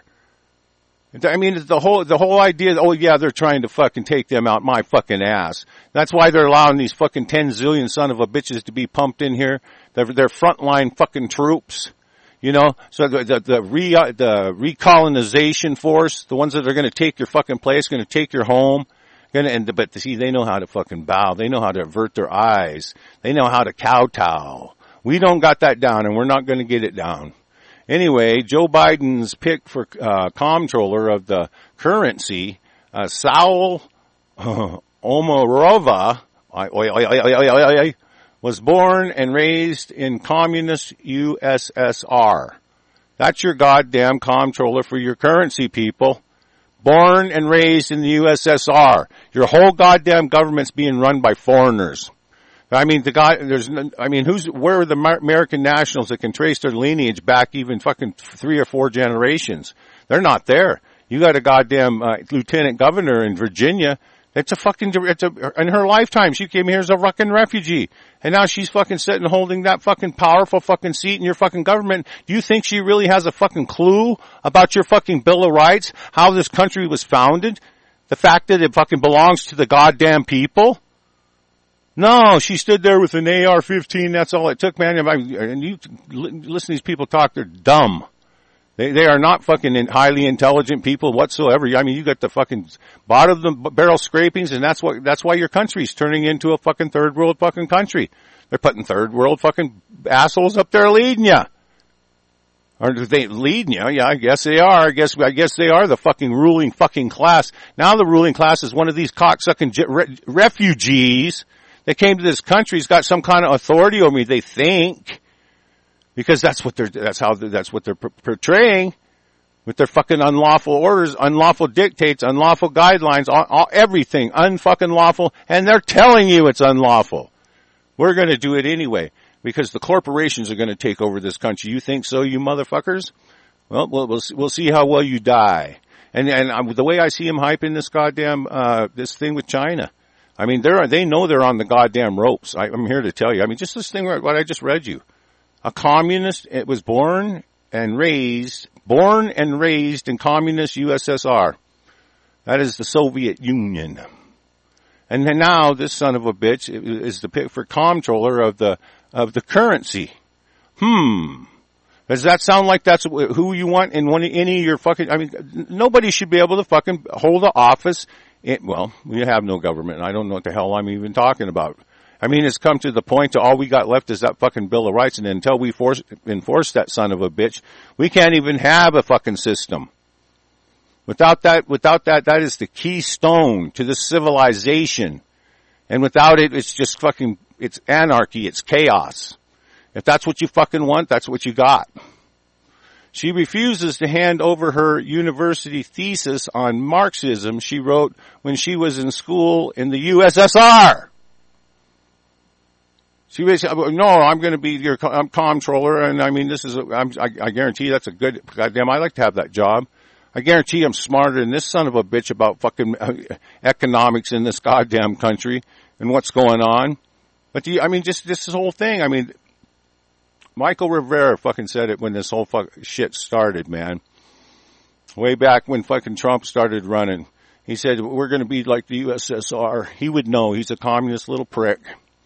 I mean, the whole, the whole idea, oh yeah, they're trying to fucking take them out my fucking ass. That's why they're allowing these fucking ten zillion son of a bitches to be pumped in here. They're, they're frontline fucking troops. You know, so the, the, the re, the recolonization force, the ones that are gonna take your fucking place, gonna take your home. Gonna, and, but see, they know how to fucking bow. They know how to avert their eyes. They know how to kowtow. We don't got that down, and we're not going to get it down. Anyway, Joe Biden's pick for uh, comptroller of the currency, uh, Saul uh, Omarova, was born and raised in communist U S S R. That's your goddamn comptroller for your currency, people. Born and raised in the U S S R. Your whole goddamn government's being run by foreigners. I mean, the guy, there's, I mean, who's, where are the American nationals that can trace their lineage back even fucking three or four generations? They're not there. You got a goddamn, uh, lieutenant governor in Virginia. It's a fucking, it's a, in her lifetime, she came here as a fucking refugee. And now she's fucking sitting holding that fucking powerful fucking seat in your fucking government. Do you think she really has a fucking clue about your fucking Bill of Rights? How this country was founded? The fact that it fucking belongs to the goddamn people? No, she stood there with an A R fifteen. That's all it took, man. And you listen to these people talk, they're dumb. They they are not fucking highly intelligent people whatsoever. I mean, you got the fucking bottom of the barrel scrapings, and that's what that's why your country's turning into a fucking third world fucking country. They're putting third world fucking assholes up there leading you. Or they leading you? Yeah, I guess they are. I guess I guess they are the fucking ruling fucking class. Now the ruling class is one of these cocksucking re- refugees. They came to this country, he's got some kind of authority over me, they think. Because that's what they're, that's how, that's what they're portraying. with their fucking unlawful orders, unlawful dictates, unlawful guidelines, all, all, everything unfucking lawful, and they're telling you it's unlawful. We're going to do it anyway because the corporations are going to take over this country. You think so, you motherfuckers? Well, we'll we'll, we'll see how well you die. And and um, the way I see him hyping this goddamn uh this thing with China, I mean they're they know they're on the goddamn ropes. I, I'm here to tell you. I mean, just this thing what I just read you, a communist. It was born and raised. Born and raised in communist U S S R. That is the Soviet Union. And then now this son of a bitch is the pick for comptroller of the, of the currency. Hmm. Does that sound like that's who you want in one, any of your fucking, I mean, nobody should be able to fucking hold an office. In, well, we have no government and I don't know what the hell I'm even talking about. I mean, it's come to the point to all we got left is that fucking Bill of Rights, and until we force, enforce that son of a bitch, we can't even have a fucking system. Without that, without that, that is the keystone to this civilization. And without it, it's just fucking, it's anarchy, it's chaos. If that's what you fucking want, that's what you got. She refuses to hand over her university thesis on Marxism she wrote when she was in school in the U S S R. She basically, no, I'm going to be your I'm comptroller, and I mean, this is, a, I'm, I, I guarantee that's a good, goddamn, I like to have that job. I guarantee I'm smarter than this son of a bitch about fucking economics in this goddamn country and what's going on. But do you, I mean, just this whole thing, I mean, Michael Rivera fucking said it when this whole fuck shit started, man. Way back when fucking Trump started running. He said, we're going to be like the U S S R. He would know. He's a communist little prick.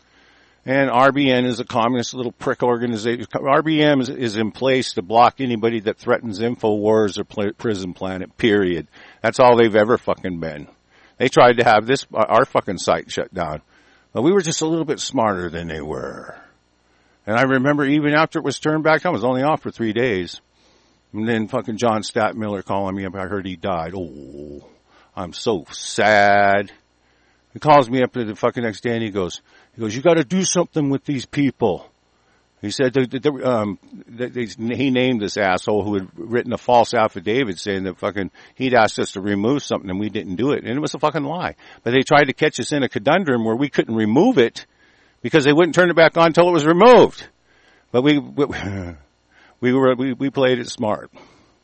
And R B N is a communist little prick organization. R B N is, is in place to block anybody that threatens InfoWars or pl- Prison Planet, period. That's all they've ever fucking been. They tried to have this, our fucking site shut down. But we were just a little bit smarter than they were. And I remember even after it was turned back on, it was only off for three days. And then fucking John Statmiller calling me up, I heard he died. Oh, I'm so sad. He calls me up the fucking next day and he goes, he goes, you got to do something with these people. He said, they, they, um, they, they, he named this asshole who had written a false affidavit saying that fucking he'd asked us to remove something and we didn't do it, and it was a fucking lie. But they tried to catch us in a conundrum where we couldn't remove it because they wouldn't turn it back on until it was removed. But we we, we were we, we played it smart.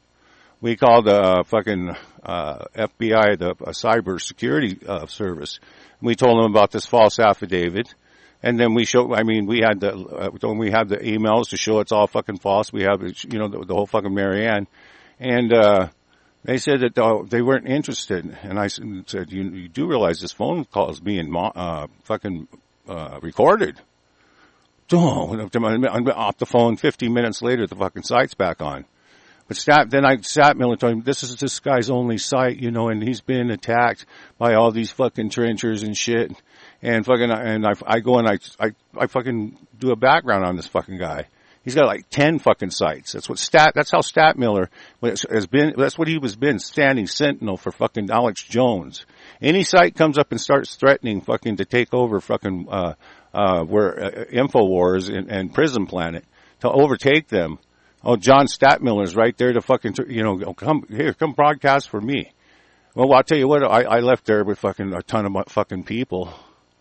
We called the uh, fucking uh, F B I, the uh, cyber security uh, service. We told them about this false affidavit, and then we show. I mean, we had the uh, when we had the emails to show it's all fucking false. We have, you know, the, the whole fucking Marianne, and uh, they said that uh, they weren't interested. And I said, you, you do realize this phone call is being uh, fucking uh, recorded? Oh, I'm off the phone. Fifteen minutes later, the fucking site's back on. But Stat, then I sat Miller told him, this is this guy's only site, you know, and he's been attacked by all these fucking trenchers and shit. And fucking, and I, I go and I, I, I fucking do a background on this fucking guy. He's got like ten fucking sites. That's what Stat, that's how Stat Miller has been, that's what he was been, standing sentinel for fucking Alex Jones. Any site comes up and starts threatening fucking to take over fucking, uh, uh, where, uh, InfoWars and, and Prison Planet to overtake them. Oh, John Statmiller's right there to fucking, you know, come here, come broadcast for me. Well, I'll tell you what, I, I left there with fucking a ton of fucking people.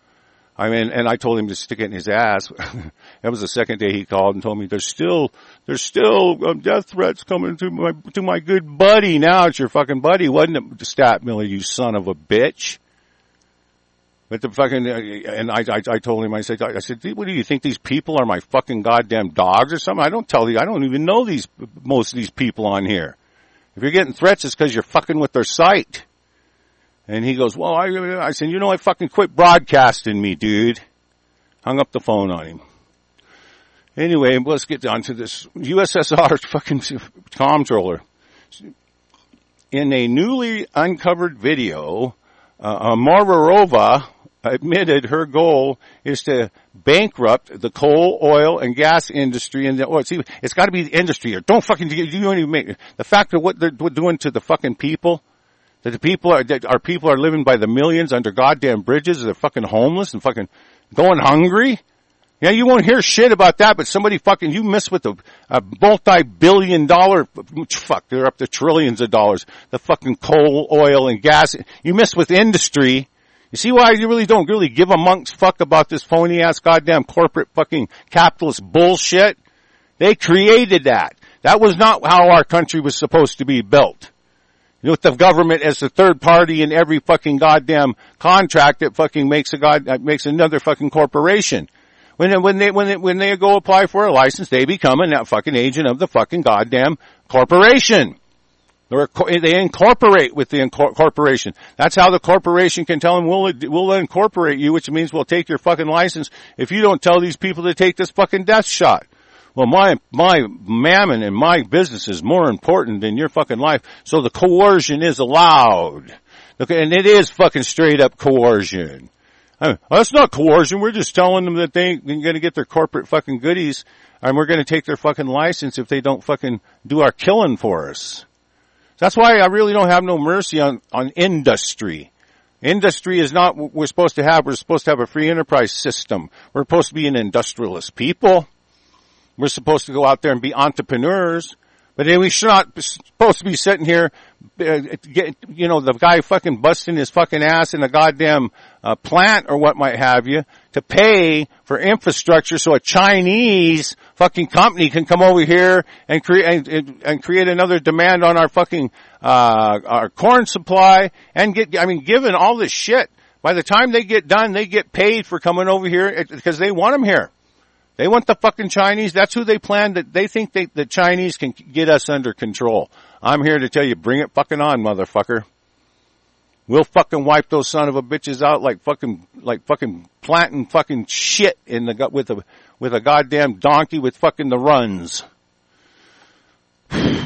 I mean, and I told him to stick it in his ass. That was the second day he called and told me there's still, there's still um, death threats coming to my, to my good buddy. Now it's your fucking buddy, wasn't it, Statmiller, you son of a bitch? But the fucking, and I, I, I told him, I said, I said, what do you think these people are, my fucking goddamn dogs or something? I don't tell you, I don't even know these, most of these people on here. If you're getting threats, it's because you're fucking with their site. And he goes, well, I, I said, you know, I fucking quit broadcasting me, dude. Hung up the phone on him. Anyway, let's get down to this U S S R fucking comptroller. In a newly uncovered video, uh, Marvarova admitted her goal is to bankrupt the coal, oil, and gas industry. And the, oh, see, it's got to be the industry here. Don't fucking, you don't even make, the fact of what they're doing to the fucking people, that the people are, that our people are living by the millions under goddamn bridges, they're fucking homeless and fucking going hungry. Yeah, you won't hear shit about that, but somebody fucking, you miss with a, a multi-billion dollar, fuck, they're up to trillions of dollars, the fucking coal, oil, and gas. You miss with industry. You see why you really don't really give a monk's fuck about this phony-ass goddamn corporate fucking capitalist bullshit? They created that. That was not how our country was supposed to be built. With the government as the third party in every fucking goddamn contract that fucking makes a god, that makes another fucking corporation. When, when they, when they, when they go apply for a license, they become a fucking agent of the fucking goddamn corporation. They're, they incorporate with the corporation. That's how the corporation can tell them, we'll, we'll incorporate you, which means we'll take your fucking license if you don't tell these people to take this fucking death shot. Well, my, my mammon and my business is more important than your fucking life, so the coercion is allowed. Okay, and it is fucking straight up coercion. I mean, well, that's not coercion. We're just telling them that they, they're going to get their corporate fucking goodies, and we're going to take their fucking license if they don't fucking do our killing for us. That's why I really don't have no mercy on, on industry. Industry is not what we're supposed to have. We're supposed to have a free enterprise system. We're supposed to be an industrialist people. We're supposed to go out there and be entrepreneurs. But then we should not be supposed to be sitting here, uh, get, you know, the guy fucking busting his fucking ass in a goddamn uh, plant or what might have you to pay for infrastructure so a Chinese fucking company can come over here and create and, and create another demand on our fucking uh our corn supply and get. I mean, given all this shit, by the time they get done, they get paid for coming over here because they want them here. They want the fucking Chinese. That's who they plan that they think they, the Chinese can get us under control. I'm here to tell you, bring it fucking on, motherfucker. We'll fucking wipe those son of a bitches out like fucking, like fucking planting fucking shit in the gut with a, with a goddamn donkey with fucking the runs. In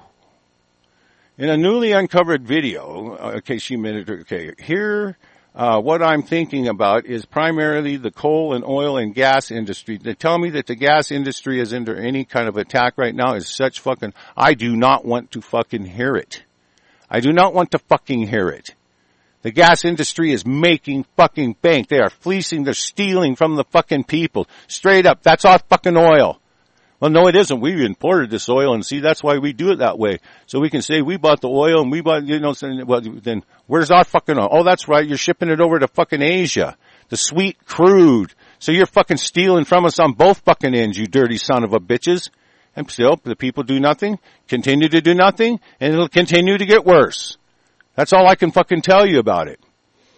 a newly uncovered video, in case you minute, okay, here, Uh, what I'm thinking about is primarily the coal and oil and gas industry. They tell me that the gas industry is under any kind of attack right now is such fucking, I do not want to fucking hear it. I do not want to fucking hear it. The gas industry is making fucking bank. They are fleecing, they're stealing from the fucking people. Straight up, that's our fucking oil. Well, no, it isn't. We imported this oil, and see, that's why we do it that way. So we can say we bought the oil, and we bought, you know, well, then where's our fucking oil? Oh, that's right, you're shipping it over to fucking Asia. The sweet crude. So you're fucking stealing from us on both fucking ends, you dirty son of a bitches. And still, the people do nothing, continue to do nothing, and it'll continue to get worse. That's all I can fucking tell you about it.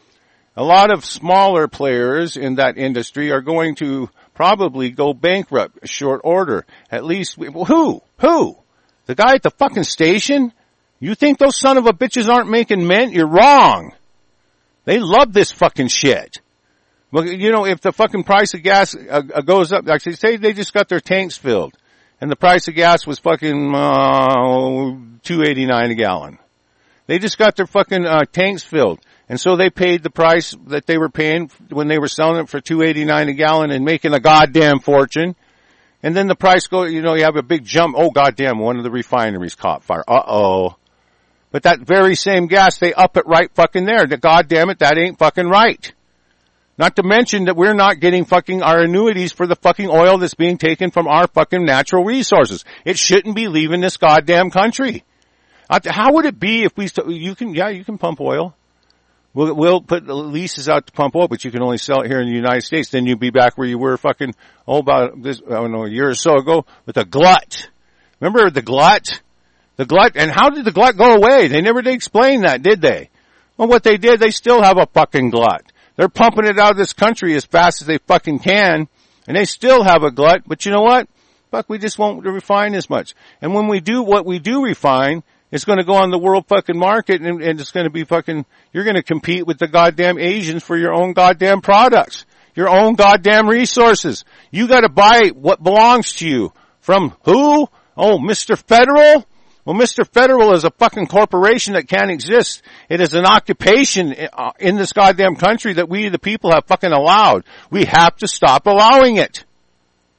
A lot of smaller players in that industry are going to probably go bankrupt in short order. At least, well, who? Who? The guy at the fucking station? You think those son of a bitches aren't making mint? You're wrong. They love this fucking shit. Well, you know, if the fucking price of gas uh, goes up, like say they just got their tanks filled, and the price of gas was fucking uh, two eighty-nine a gallon. They just got their fucking uh, tanks filled. And so they paid the price that they were paying when they were selling it for two eighty-nine a gallon and making a goddamn fortune. And then the price go, you know, you have a big jump. Oh, goddamn, one of the refineries caught fire. Uh-oh. But that very same gas, they up it right fucking there. The goddamn it, that ain't fucking right. Not to mention that we're not getting fucking our annuities for the fucking oil that's being taken from our fucking natural resources. It shouldn't be leaving this goddamn country. How would it be if we, you can, yeah, you can pump oil. We'll, we'll put the leases out to pump oil, but you can only sell it here in the United States. Then you'll be back where you were fucking, oh, about this, I don't know, a year or so ago with a glut. Remember the glut? The glut, and how did the glut go away? They never did explain that, did they? Well, what they did, they still have a fucking glut. They're pumping it out of this country as fast as they fucking can, and they still have a glut, but you know what? Fuck, we just won't refine as much. And when we do what we do refine, it's going to go on the world fucking market, and, and it's going to be fucking, you're going to compete with the goddamn Asians for your own goddamn products, your own goddamn resources. You got to buy what belongs to you. From who? Oh, Mister Federal? Well, Mister Federal is a fucking corporation that can't exist. It is an occupation in this goddamn country that we, the people, have fucking allowed. We have to stop allowing it.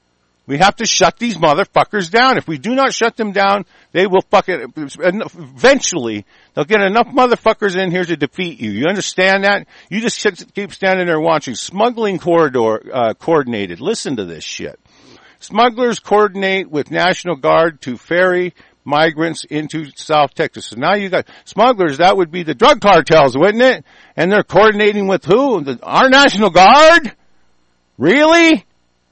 We have to shut these motherfuckers down. If we do not shut them down, they will fucking, eventually, they'll get enough motherfuckers in here to defeat you. You understand that? You just keep standing there watching. Smuggling corridor, uh, coordinated. Listen to this shit. Smugglers coordinate with National Guard to ferry migrants into South Texas. So now you got smugglers, that would be the drug cartels, wouldn't it? And they're coordinating with who? The, our National Guard? Really?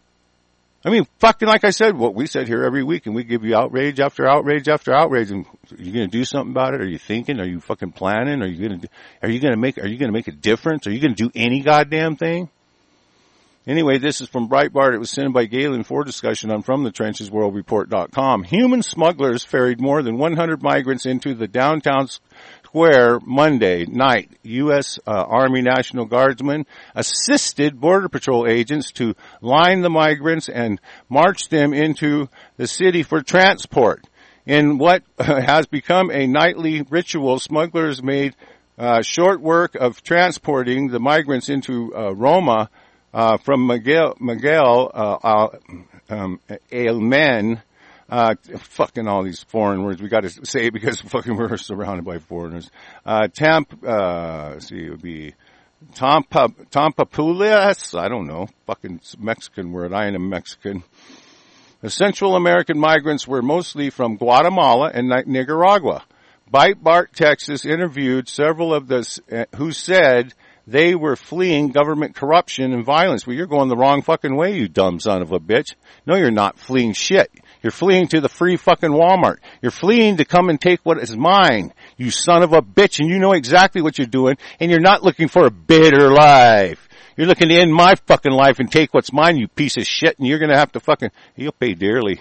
I mean, fucking like I said, what we said here every week, and we give you outrage after outrage after outrage. And are you going to do something about it? Are you thinking? Are you fucking planning? Are you going to? Are you going to make? Are you going to make a difference? Are you going to do any goddamn thing? Anyway, this is from Breitbart. It was sent by Galen for discussion on from the trenches world report dot com. Human smugglers ferried more than one hundred migrants into the downtown square Monday night. U S Uh, Army National Guardsmen assisted Border Patrol agents to line the migrants and march them into the city for transport. In what uh, has become a nightly ritual, smugglers made uh, short work of transporting the migrants into uh, Roma uh, from Miguel, Miguel uh, uh, um, Ailmen. Uh, fucking all these foreign words we got to say because fucking we're surrounded by foreigners. Uh, Tamp, uh, let's see, it would be Tampa, Tampapulias. I don't know. Fucking Mexican word. I ain't a Mexican. The Central American migrants were mostly from Guatemala and Nicaragua. Breitbart, Texas interviewed several of those uh, who said they were fleeing government corruption and violence. Well, you're going the wrong fucking way, you dumb son of a bitch. No, you're not fleeing shit. You're fleeing to the free fucking Walmart. You're fleeing to come and take what is mine, you son of a bitch, and you know exactly what you're doing, and you're not looking for a better life. You're looking to end my fucking life and take what's mine, you piece of shit, and you're gonna have to fucking, you'll pay dearly.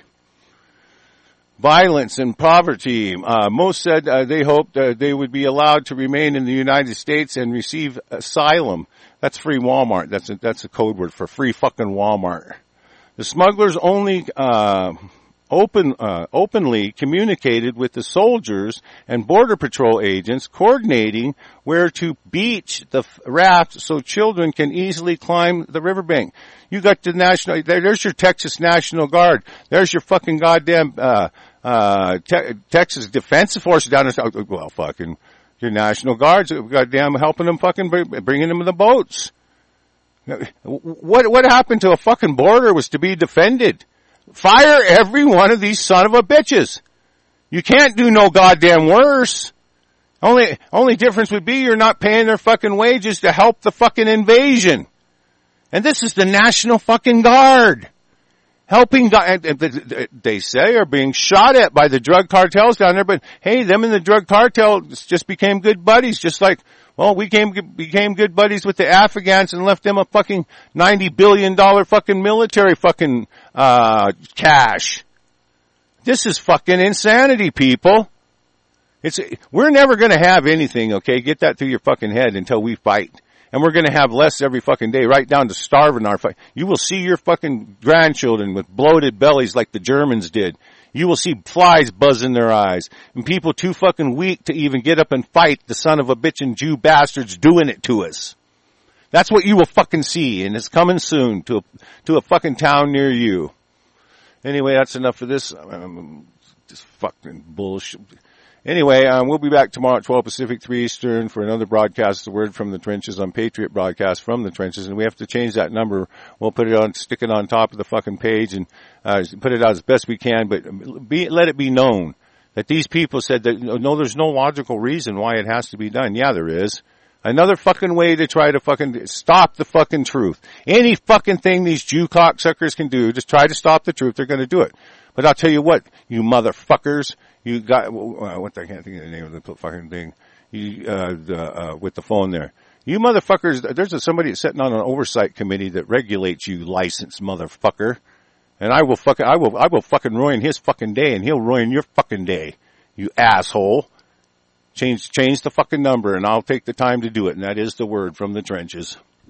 Violence and poverty. Uh, most said uh, they hoped uh, they would be allowed to remain in the United States and receive asylum. That's free Walmart. That's a, that's a code word for free fucking Walmart. The smugglers only, uh, open, uh, openly communicated with the soldiers and Border Patrol agents coordinating where to beach the raft so children can easily climb the riverbank. You got the national, there, there's your Texas National Guard. There's your fucking goddamn, uh, uh, te- Texas Defense Force down there. Well, fucking, your National Guards, goddamn, helping them fucking, bringing them in the boats. What, what happened to a fucking border was to be defended. Fire every one of these son of a bitches. You can't do no goddamn worse. Only, only difference would be you're not paying their fucking wages to help the fucking invasion. And this is the National fucking Guard. Helping, they say, are being shot at by the drug cartels down there, but hey, them and the drug cartel just became good buddies, just like, well, we came, became good buddies with the Afghans and left them a fucking ninety billion dollars fucking military fucking, uh, cash. This is fucking insanity, people. It's, we're never gonna have anything, okay? Get that through your fucking head until we fight. And we're gonna have less every fucking day, right down to starving our fight. You will see your fucking grandchildren with bloated bellies like the Germans did. You will see flies buzz in their eyes. And people too fucking weak to even get up and fight the son of a bitchin' Jew bastards doing it to us. That's what you will fucking see, and it's coming soon to a, to a fucking town near you. Anyway, that's enough for this. Um, just fucking bullshit. Anyway, um, we'll be back tomorrow at twelve Pacific, three Eastern for another broadcast, The Word from the Trenches on Patriot Broadcast from the Trenches, and we have to change that number. We'll put it on, stick it on top of the fucking page and, uh, put it out as best we can, but be, let it be known that these people said that, no, there's no logical reason why it has to be done. Yeah, there is. Another fucking way to try to fucking stop the fucking truth. Any fucking thing these Jew cocksuckers can do, just try to stop the truth, they're gonna do it. But I'll tell you what, you motherfuckers, you got, uh, what the, I can't think of the name of the fucking thing, you, uh, the, uh, with the phone there. You motherfuckers, there's a, somebody sitting on an oversight committee that regulates you, licensed motherfucker. And I will fucking, I will, I will fucking ruin his fucking day and he'll ruin your fucking day, you asshole. Change, change the fucking number and I'll take the time to do it, and that is The Word from the Trenches.